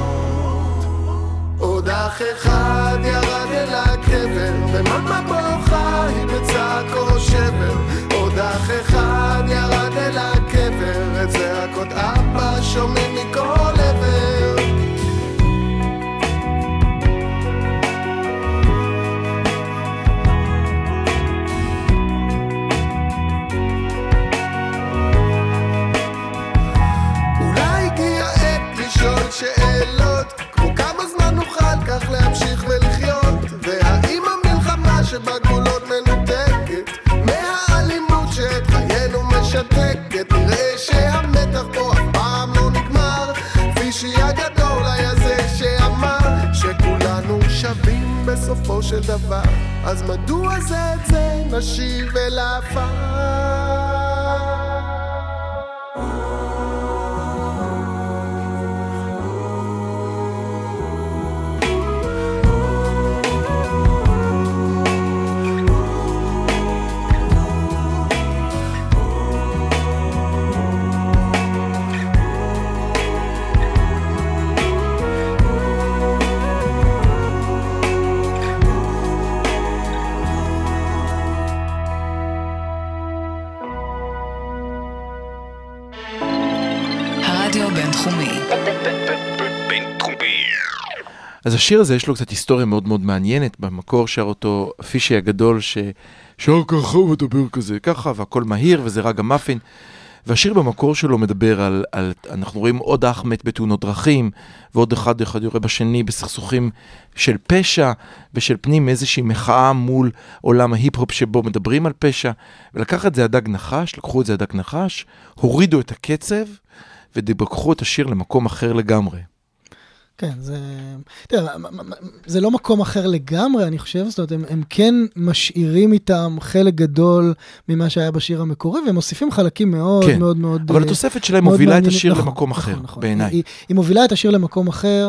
עוד אח אחד ירד אל הקבר, וממה בוכה היא בצעקות שבר. עוד אח אחד ירד אל הקבר, את זעקות אבא שומעים מכל עבר. שבגבולות מנותקת מהאלימות שאת חיינו משתקת. נראה שהמתח פה אף פעם לא נגמר, פישי הגדול היה זה שאמר שכולנו שווים בסופו של דבר, אז מדוע זה את זה נשיב אל העפר? אז השיר הזה יש לו קצת היסטוריה מאוד מאוד מעניינת. במקור שר אותו פישי הגדול ששר ככה ודבר כזה ככה והכל מהיר וזה רגע מאפין. והשיר במקור שלו מדבר על, על אנחנו רואים עוד אח מת בתאונות דרכים ועוד אחד אחד יורה בשני בסכסוכים של פשע ושל פנים איזושהי מחאה מול עולם ההיפ-הופ שבו מדברים על פשע. ולקח את זה הדג נחש, לקחו את זה הדג נחש, הורידו את הקצב ודיבקחו את השיר למקום אחר לגמרי. כן, זה, תראה, זה לא מקום אחר לגמרי, אני חושב, זאת אומרת, הם, הם כן משאירים איתם חלק גדול ממה שהיה בשיר המקורי, והם מוסיפים חלקים מאוד כן, מאוד מאוד... אבל התוספת שלהם מובילה את השיר נכון, למקום נכון, אחר, נכון, בעיניי. היא, היא מובילה את השיר למקום אחר,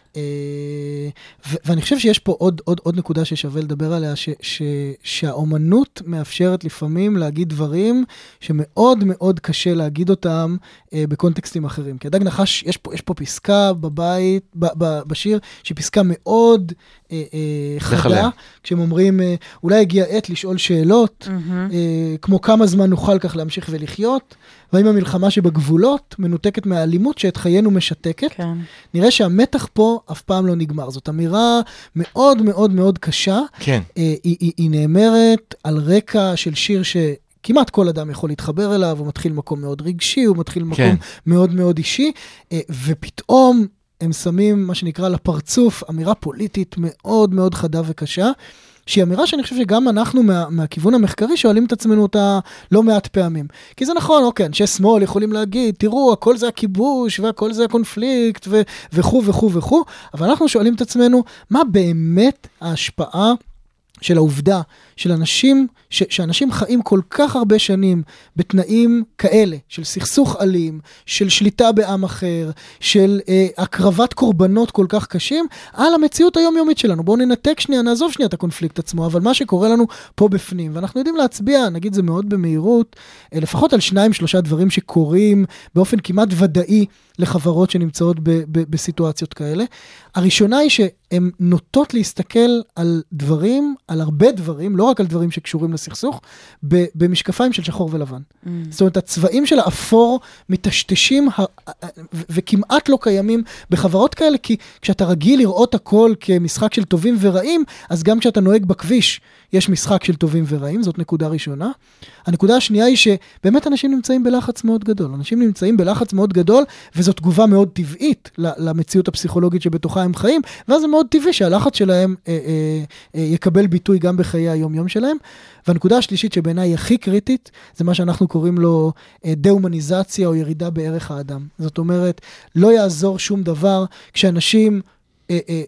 ו- ואני חושב שיש פה עוד, עוד, עוד נקודה ששווה לדבר עליה, ש- ש- שהאומנות מאפשרת לפעמים להגיד דברים שמאוד מאוד קשה להגיד אותם אה, בקונטקסטים אחרים. כי הדג נחש, יש פה, יש פה פסקה בבית, ב- ב- בשיר, שהיא פסקה מאוד אה, אה, חדה, כשהם אומרים, אה, אולי הגיע עת לשאול שאלות, mm-hmm. אה, כמו כמה זמן נוכל כך להמשיך ולחיות, והאם המלחמה שבגבולות מנותקת מהאלימות שאת חיינו משתקת. כן. נראה שהמתח פה אף פעם לא נגמר. זאת אמירה מאוד מאוד מאוד קשה. כן. אה, היא, היא, היא נאמרת על רקע של שיר שכמעט כל אדם יכול להתחבר אליו, הוא מתחיל מקום מאוד רגשי, הוא מתחיל מקום כן. מאוד מאוד אישי, אה, ופתאום הם שמים מה שנקרא לפרצוף, אמירה פוליטית מאוד מאוד חדה וקשה, שהיא אמירה שאני חושב שגם אנחנו מה, מהכיוון המחקרי שואלים את עצמנו אותה לא מעט פעמים. כי זה נכון, אוקיי, אנשי שמאל יכולים להגיד, תראו, הכל זה הכיבוש, והכל זה הקונפליקט, ו- וכו וכו וכו, אבל אנחנו שואלים את עצמנו, מה באמת ההשפעה של העובדה של אנשים, ש- שאנשים חיים כל כך הרבה שנים בתנאים כאלה, של סכסוך אלים, של שליטה בעם אחר, של אה, הקרבת קורבנות כל כך קשים, על המציאות היומיומית שלנו. בואו ננתק שנייה, נעזוב שנייה את הקונפליקט עצמו, אבל מה שקורה לנו פה בפנים, ואנחנו יודעים להצביע, נגיד זה מאוד במהירות, אה, לפחות על שניים, שלושה דברים שקורים באופן כמעט ודאי לחברות שנמצאות ב- ב- בסיטואציות כאלה. הראשונה היא שהן נוטות להסתכל על דברים, על הרבה דברים, לא רק על דברים שקשורים לסכסוך, במשקפיים של שחור ולבן. Mm. זאת אומרת, הצבעים של האפור מטשטשים ה- ו- וכמעט לא קיימים בחברות כאלה, כי כשאתה רגיל לראות הכל כמשחק של טובים ורעים, אז גם כשאתה נוהג בכביש, יש משחק של טובים ורעים, זאת נקודה ראשונה. הנקודה השנייה היא שבאמת אנשים נמצאים בלחץ מאוד גדול. אנשים נמצאים בלחץ מאוד גדול, וזו תגובה מאוד טבעית למציאות הפסיכולוגית שבתוכה הם חיים, ואז זה מאוד טבעי שהלחץ שלהם אה, אה, אה, יקבל ביטוי גם בחיי היום-יום שלהם. והנקודה השלישית שבעיניי היא הכי קריטית, זה מה שאנחנו קוראים לו אה, דה-הומניזציה או ירידה בערך האדם. זאת אומרת, לא יעזור שום דבר כשאנשים אה, אה,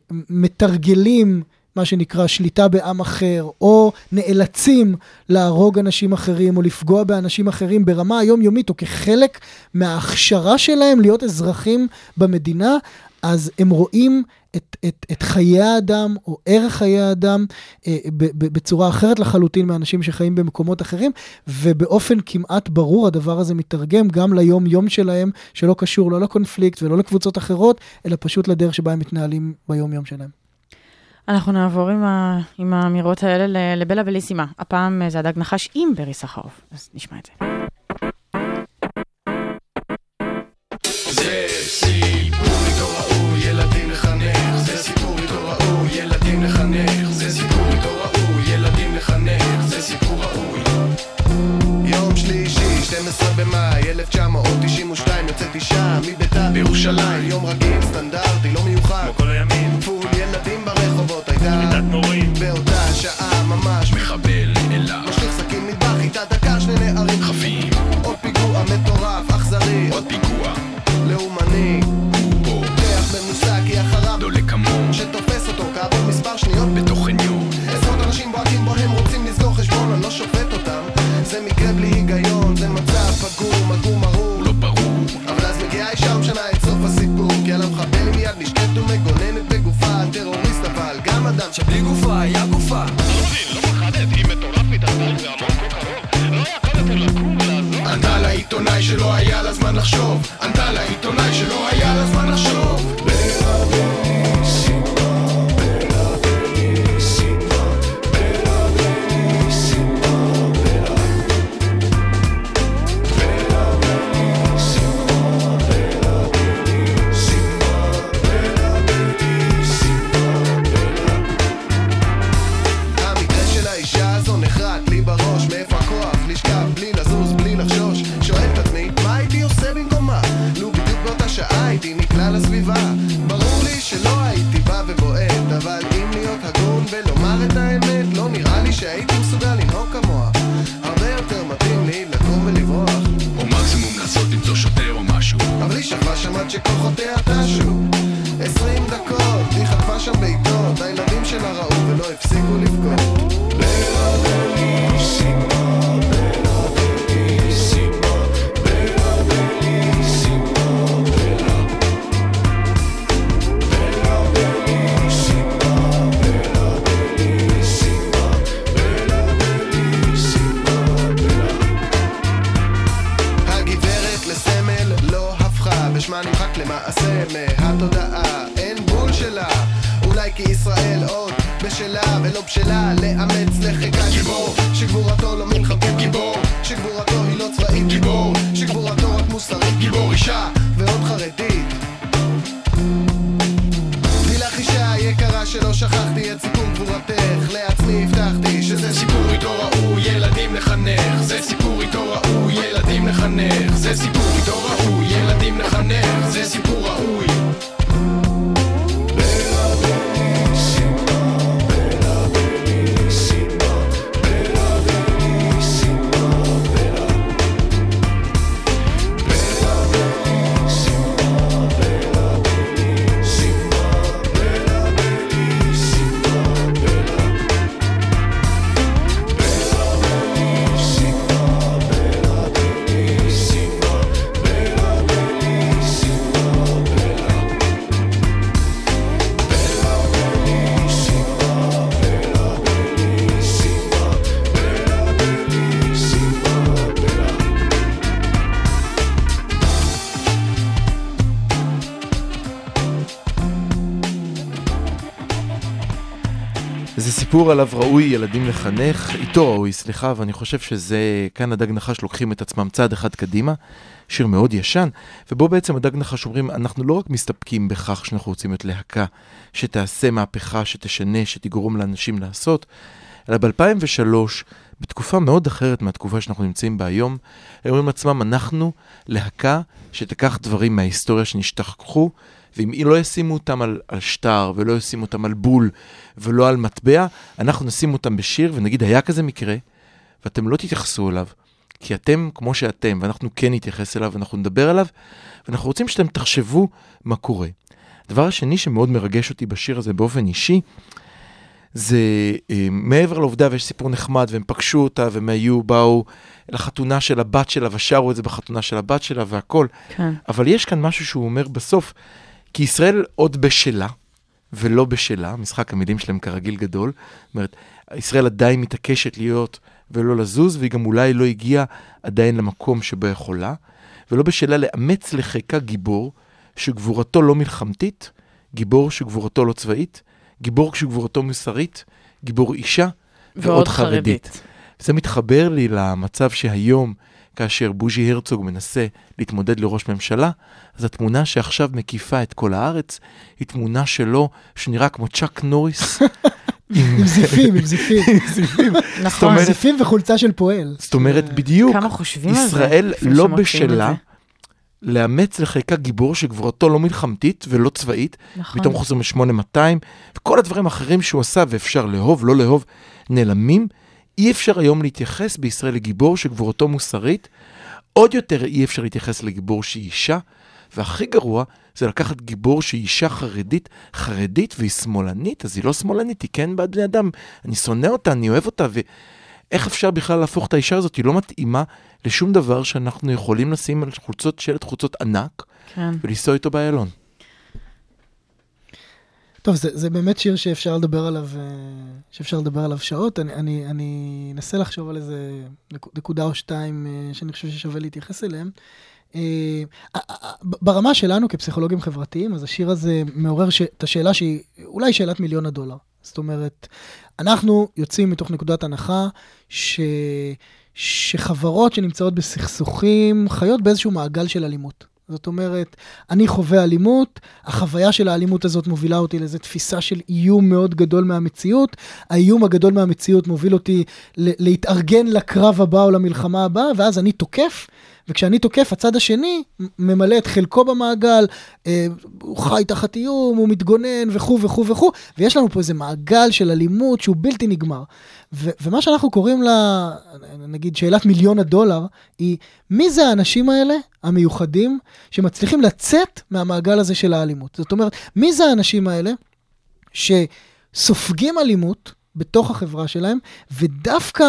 מתרגלים מה שנקרא שליטה בעם אחר, או נאלצים להרוג אנשים אחרים, או לפגוע באנשים אחרים ברמה היומיומית, או כחלק מההכשרה שלהם להיות אזרחים במדינה, אז הם רואים את, את, את חיי האדם, או ערך חיי האדם, אה, ב, ב, בצורה אחרת לחלוטין מאנשים שחיים במקומות אחרים, ובאופן כמעט ברור הדבר הזה מתרגם גם ליום-יום שלהם, שלא קשור לא לקונפליקט ולא לקבוצות אחרות, אלא פשוט לדרך שבה הם מתנהלים ביום-יום שלהם. אנחנו נעבור עם, ה... עם האמירות האלה לבלה בליסימה. הפעם זה הדג נחש עם ברי סחרוף. אז נשמע את זה. זה סיפור איתו ראוי, ילדים לחנך. זה סיפור איתו ראוי, ילדים לחנך. זה סיפור איתו ראוי, ילדים לחנך. זה סיפור ראוי. יום שלישי, שנים עשר במאי אלף תשע מאות תשעים ושתיים, יוצאתי שם מביתה בירושלים. יום רגיל, סטנדרטי, לא מיוחד, כמו כל הימים. פול ילדים ברחובות, הייתה מידת מורים באותה שעה ממש הייתי מסוגל לנהוג כמוה. הרבה יותר מתאים לי לקום ולברוח, או מקסימום לעשות למצוא שוטר או משהו. אבל היא שכבה שם עד שכוחותיה תשו. עשרים דקות, היא חטפה שם בעיטות, הילדים שלה ראו ולא הפסיקו לבכות. שמה נמחק למעשה מהתודעה, אין בול שלה, אולי כי ישראל עוד בשלה ולא בשלה לאמץ לחיקה גיבור שגבורתו לא מלחמתית, גיבור שגבורתו היא לא צבאית, גיבור שגבורתו רק מוסרית, גיבור אישה ועוד חרדית. תני לך אישה יקרה שלא שכחתי את סיפור גבורתך, לעצמי הבטחתי שזה סיפור איתו ראוי ילדים לחנך, זה סיפור איתו ראוי ילדים לחנך, זה סיפור איתו ראוי ילדים לחנך, זה סיפור ראוי. סיפור עליו ראוי ילדים לחנך, איתו ראוי, סליחה, ואני חושב שזה, כאן הדג נחש לוקחים את עצמם צעד אחד קדימה, שיר מאוד ישן, ובו בעצם הדג נחש אומרים, אנחנו לא רק מסתפקים בכך שאנחנו רוצים את להקה, שתעשה מהפכה, שתשנה, שתגרום לאנשים לעשות, אלא ב-אלפיים ושלוש, בתקופה מאוד אחרת מהתקופה שאנחנו נמצאים בה היום, הם אומרים לעצמם, אנחנו להקה שתקח דברים מההיסטוריה שנשתכחו, ואם לא ישימו אותם על, על שטר, ולא ישימו אותם על בול, ולא על מטבע, אנחנו נשים אותם בשיר, ונגיד, היה כזה מקרה, ואתם לא תתייחסו אליו, כי אתם כמו שאתם, ואנחנו כן נתייחס אליו, ואנחנו נדבר עליו, ואנחנו רוצים שאתם תחשבו מה קורה. הדבר השני שמאוד מרגש אותי בשיר הזה באופן אישי, זה אה, מעבר לעובדה, ויש סיפור נחמד, והם פגשו אותה, והם היו, באו לחתונה של הבת שלה, ושרו את זה בחתונה של הבת שלה, והכל. כן. אבל יש כאן משהו שהוא אומר בסוף, כי ישראל עוד בשלה, ולא בשלה, משחק המילים שלהם כרגיל גדול, זאת אומרת, ישראל עדיין מתעקשת להיות ולא לזוז, והיא גם אולי לא הגיעה עדיין למקום שבו יכולה, ולא בשלה לאמץ לחיקה גיבור, שגבורתו לא מלחמתית, גיבור שגבורתו לא צבאית, גיבור שגבורתו מוסרית, גיבור אישה ועוד חרדית. חרדית. זה מתחבר לי למצב שהיום, כאשר בוז'י הרצוג מנסה להתמודד לראש ממשלה, אז התמונה שעכשיו מקיפה את כל הארץ, היא תמונה שלו שנראה כמו צ'אק נוריס. עם זיפים, עם זיפים. נכון. זיפים וחולצה של פועל. זאת אומרת, בדיוק, כמה חושבים על זה? ישראל לא בשלה לאמץ לחיקה גיבור שגבורתו לא מלחמתית ולא צבאית, פתאום חוזר מ-שמונה מאתיים, וכל הדברים האחרים שהוא עשה, ואפשר לאהוב, לא לאהוב, נעלמים. אי אפשר היום להתייחס בישראל לגיבור שגבורתו מוסרית, עוד יותר אי אפשר להתייחס לגיבור שהיא אישה, והכי גרוע זה לקחת גיבור שהיא אישה חרדית, חרדית והיא שמאלנית, אז היא לא שמאלנית, היא כן בעד בני אדם, אני שונא אותה, אני אוהב אותה, ואיך אפשר בכלל להפוך את האישה הזאת? היא לא מתאימה לשום דבר שאנחנו יכולים לשים על חולצות, שלט חולצות ענק, כן. ולנסוע איתו באיילון. טוב, זה, זה באמת שיר שאפשר לדבר עליו, שאפשר לדבר עליו שעות. אני, אני, אני אנסה לחשוב על איזה נקודה או שתיים שאני חושב ששווה להתייחס אליהם. ברמה שלנו כפסיכולוגים חברתיים, אז השיר הזה מעורר את השאלה שהיא אולי שאלת מיליון הדולר. זאת אומרת, אנחנו יוצאים מתוך נקודת הנחה ש, שחברות שנמצאות בסכסוכים חיות באיזשהו מעגל של אלימות. זאת אומרת, אני חווה אלימות, החוויה של האלימות הזאת מובילה אותי לאיזו תפיסה של איום מאוד גדול מהמציאות, האיום הגדול מהמציאות מוביל אותי להתארגן לקרב הבא או למלחמה הבאה, ואז אני תוקף, וכשאני תוקף, הצד השני ממלא את חלקו במעגל, אה, הוא חי תחת איום, הוא מתגונן וכו' וכו' וכו', ויש לנו פה איזה מעגל של אלימות שהוא בלתי נגמר. ו- ומה שאנחנו קוראים לה, נגיד שאלת מיליון הדולר, היא מי זה האנשים האלה, המיוחדים, שמצליחים לצאת מהמעגל הזה של האלימות. זאת אומרת, מי זה האנשים האלה שסופגים אלימות בתוך החברה שלהם, ודווקא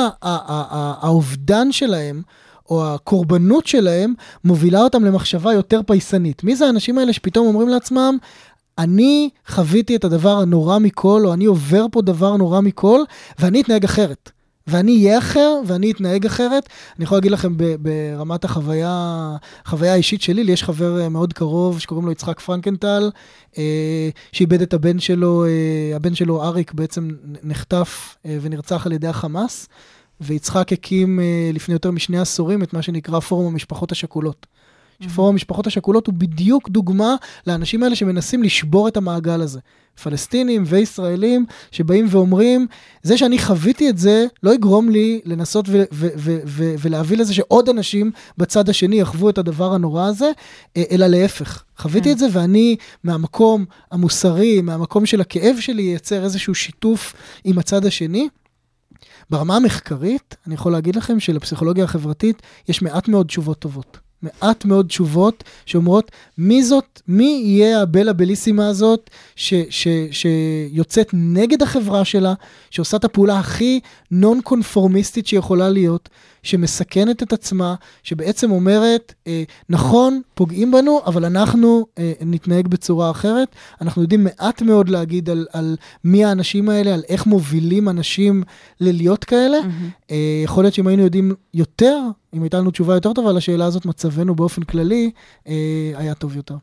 האובדן שלהם, או הקורבנות שלהם, מובילה אותם למחשבה יותר פייסנית. מי זה האנשים האלה שפתאום אומרים לעצמם, אני חוויתי את הדבר הנורא מכל, או אני עובר פה דבר נורא מכל, ואני אתנהג אחרת. ואני אהיה אחר, ואני אתנהג אחרת. אני יכול להגיד לכם ברמת החוויה, החוויה האישית שלי, לי יש חבר מאוד קרוב, שקוראים לו יצחק פרנקנטל, שאיבד את הבן שלו, הבן שלו אריק בעצם נחטף ונרצח על ידי החמאס, ויצחק הקים לפני יותר משני עשורים את מה שנקרא פורום המשפחות השכולות. שפורום המשפחות השכולות הוא בדיוק דוגמה לאנשים האלה שמנסים לשבור את המעגל הזה. פלסטינים וישראלים שבאים ואומרים, זה שאני חוויתי את זה, לא יגרום לי לנסות ו- ו- ו- ו- ולהביא לזה שעוד אנשים בצד השני יחוו את הדבר הנורא הזה, אלא להפך. חוויתי את זה ואני מהמקום המוסרי, מהמקום של הכאב שלי, ייצר איזשהו שיתוף עם הצד השני. ברמה המחקרית, אני יכול להגיד לכם שלפסיכולוגיה החברתית יש מעט מאוד תשובות טובות. מעט מאוד תשובות שאומרות, מי זאת, מי יהיה הבלה בליסימה הזאת ש, ש, שיוצאת נגד החברה שלה, שעושה את הפעולה הכי נון-קונפורמיסטית שיכולה להיות, שמסכנת את עצמה, שבעצם אומרת, אה, נכון, פוגעים בנו, אבל אנחנו אה, נתנהג בצורה אחרת. אנחנו יודעים מעט מאוד להגיד על, על מי האנשים האלה, על איך מובילים אנשים ללהיות כאלה. Mm-hmm. אה, יכול להיות שאם היינו יודעים יותר, אם הייתה לנו תשובה יותר טובה לשאלה הזאת, מצבנו באופן כללי, אה, היה טוב יותר.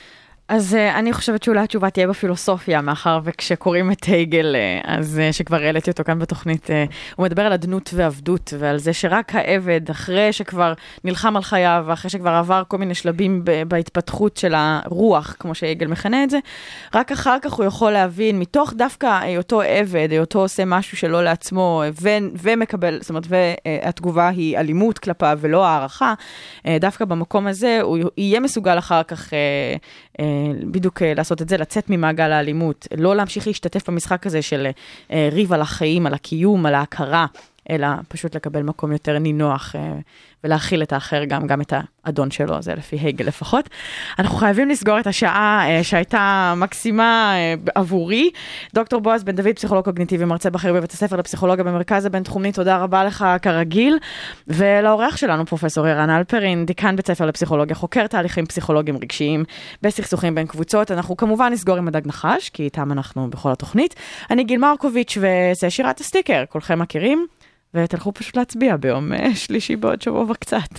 אז uh, אני חושבת שאולי התשובה תהיה בפילוסופיה, מאחר וכשקוראים את הייגל, uh, אז uh, שכבר העליתי אותו כאן בתוכנית, uh, הוא מדבר על אדנות ועבדות, ועל זה שרק העבד, אחרי שכבר נלחם על חייו, ואחרי שכבר עבר כל מיני שלבים ב- בהתפתחות של הרוח, כמו שהייגל מכנה את זה, רק אחר כך הוא יכול להבין, מתוך דווקא אותו עבד, אותו עושה משהו שלא לעצמו, ו- ומקבל, זאת אומרת, והתגובה היא אלימות כלפיו ולא הערכה, uh, דווקא במקום הזה, הוא יהיה מסוגל אחר כך, uh, uh, בדיוק לעשות את זה, לצאת ממעגל האלימות, לא להמשיך להשתתף במשחק הזה של ריב על החיים, על הקיום, על ההכרה, אלא פשוט לקבל מקום יותר נינוח ולהכיל את האחר, גם, גם את האדון שלו, זה לפי הייגל לפחות. אנחנו חייבים לסגור את השעה שהייתה מקסימה עבורי. דוקטור בועז בן דוד, פסיכולוג קוגניטיבי, מרצה בכיר בבית הספר לפסיכולוגיה במרכז הבינתחומי, תודה רבה לך כרגיל. ולאורח שלנו, פרופסור ערן הלפרין, דיקן בית ספר לפסיכולוגיה, חוקר תהליכים פסיכולוגיים רגשיים בסכסוכים בין קבוצות. אנחנו כמובן נסגור עם הדג נחש, כי איתם אנחנו בכל התוכנית. אני גיל מרקוביץ' וזה שירת הסטיקר, כולכם מכירים. ותלכו פשוט להצביע ביום שלישי בעוד שבוע וקצת.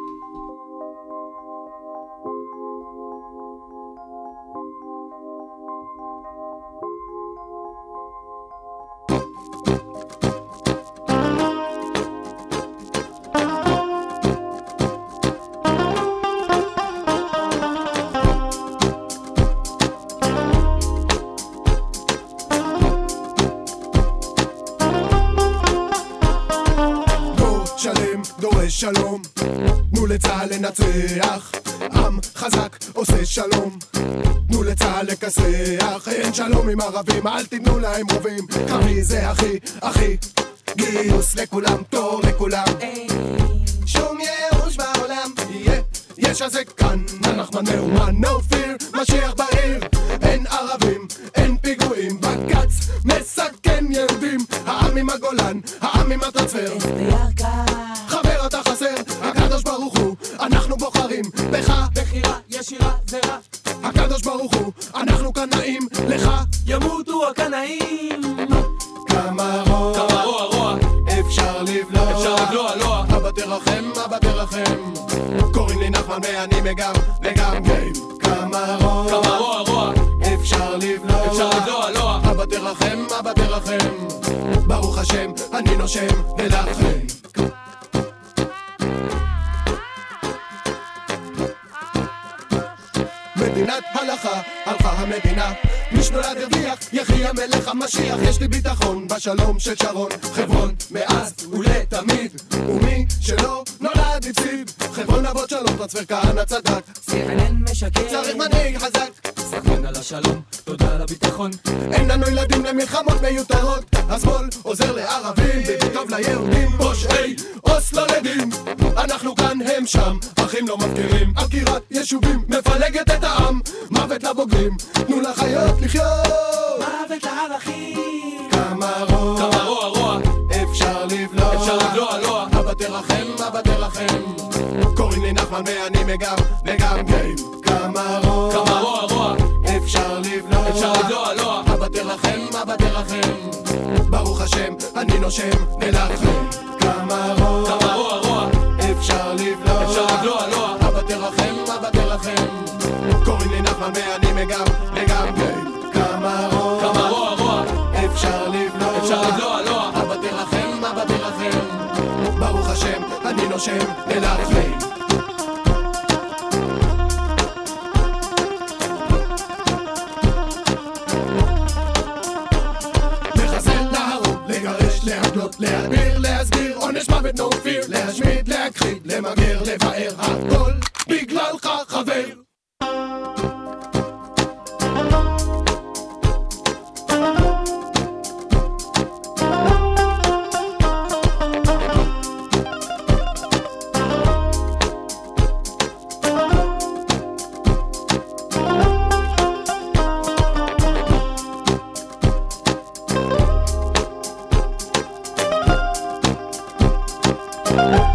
שלום, תנו לצהל לנצח, עם חזק עושה שלום, תנו לצהל לכסח, אין שלום עם ערבים, אל תתנו להם רובים, קרבי זה הכי, הכי, גיוס לכולם, תור לכולם, שום ייאוש בעולם, יהיה, יש הזה כאן, אנחנו נאומן, no fear, משיח בעיר, אין ערבים, אין פיגועים, בקץ, מסכן יהודים, העם עם הגולן, העם עם הטרנספר, חבר אתה חסר, הקדוש ברוך הוא, אנחנו בוחרים בך, בחירה ישירה זרה, הקדוש ברוך הוא, אנחנו קנאים לך, ימותו הקנאים, כמה רוע, כמה רוע רוע, אפשר לבלוע, אפשר לבלוע לוע, אבא תרחם, אבא תרחם, קוראים לי נחמן ואני מגם, מגם גיים, כמה רוע, כמה רוע רוע, אפשר לבלוע, אפשר לבלוע לוע, אבא תרחם, אבא תרחם, ברוך השם, אני נושם ולכם. הלכה, הלכה המדינה. מי שנולד הרוויח, יחי המלך המשיח. יש לי ביטחון בשלום של שרון. חברון מאז ולתמיד, ומי שלא נולד הפסיד. חברון אבות שלום, טרנספר כהנא צדק. סרנן משקר, צריך מנהיג חזק. סרנן על השלום, תודה על הביטחון. אין לנו ילדים למלחמות מיותרות. השמאל עוזר לערבים, ביבי טוב ליהודים. פושעי אוסלו לדין, אנחנו כאן הם שם, אחים לא מפקירים. עקירת יישובים מפלגת את העם. מוות לבוגרים, תנו לחיות לחיות. מוות לערכים, כמה רוע, כמה רוע רוע, אפשר לבלוע, אפשר לבלוע לוע. אבא תרחם, אבא תרחם. קוראים לי נחמן ואני מגם, מגם גיים. כמה רוע, כמה רוע רוע, אפשר לבלוע, אפשר לבלוע לוע. אבא תרחם, אבא תרחם. ברוך השם, אני נושם, נלחם. כמה רוע, כמה רוע רוע, אפשר לבלוע, אפשר לבלוע לוע. אבא תרחם, אבא תרחם. קוראים לי נחמן ואני מגם, מגם גיים. כמה רוע, כמה רוע רוע, אפשר לבלוע, אפשר לבלוע לוע. אבא תרחם, אבא תרחם. ברוך השם, אני נושם, נלחם. להדביר, להסביר, עונש מוות no fear. להשמיד, להכחיד, למגר, לבאר, הכל בגללך חבר. Bye.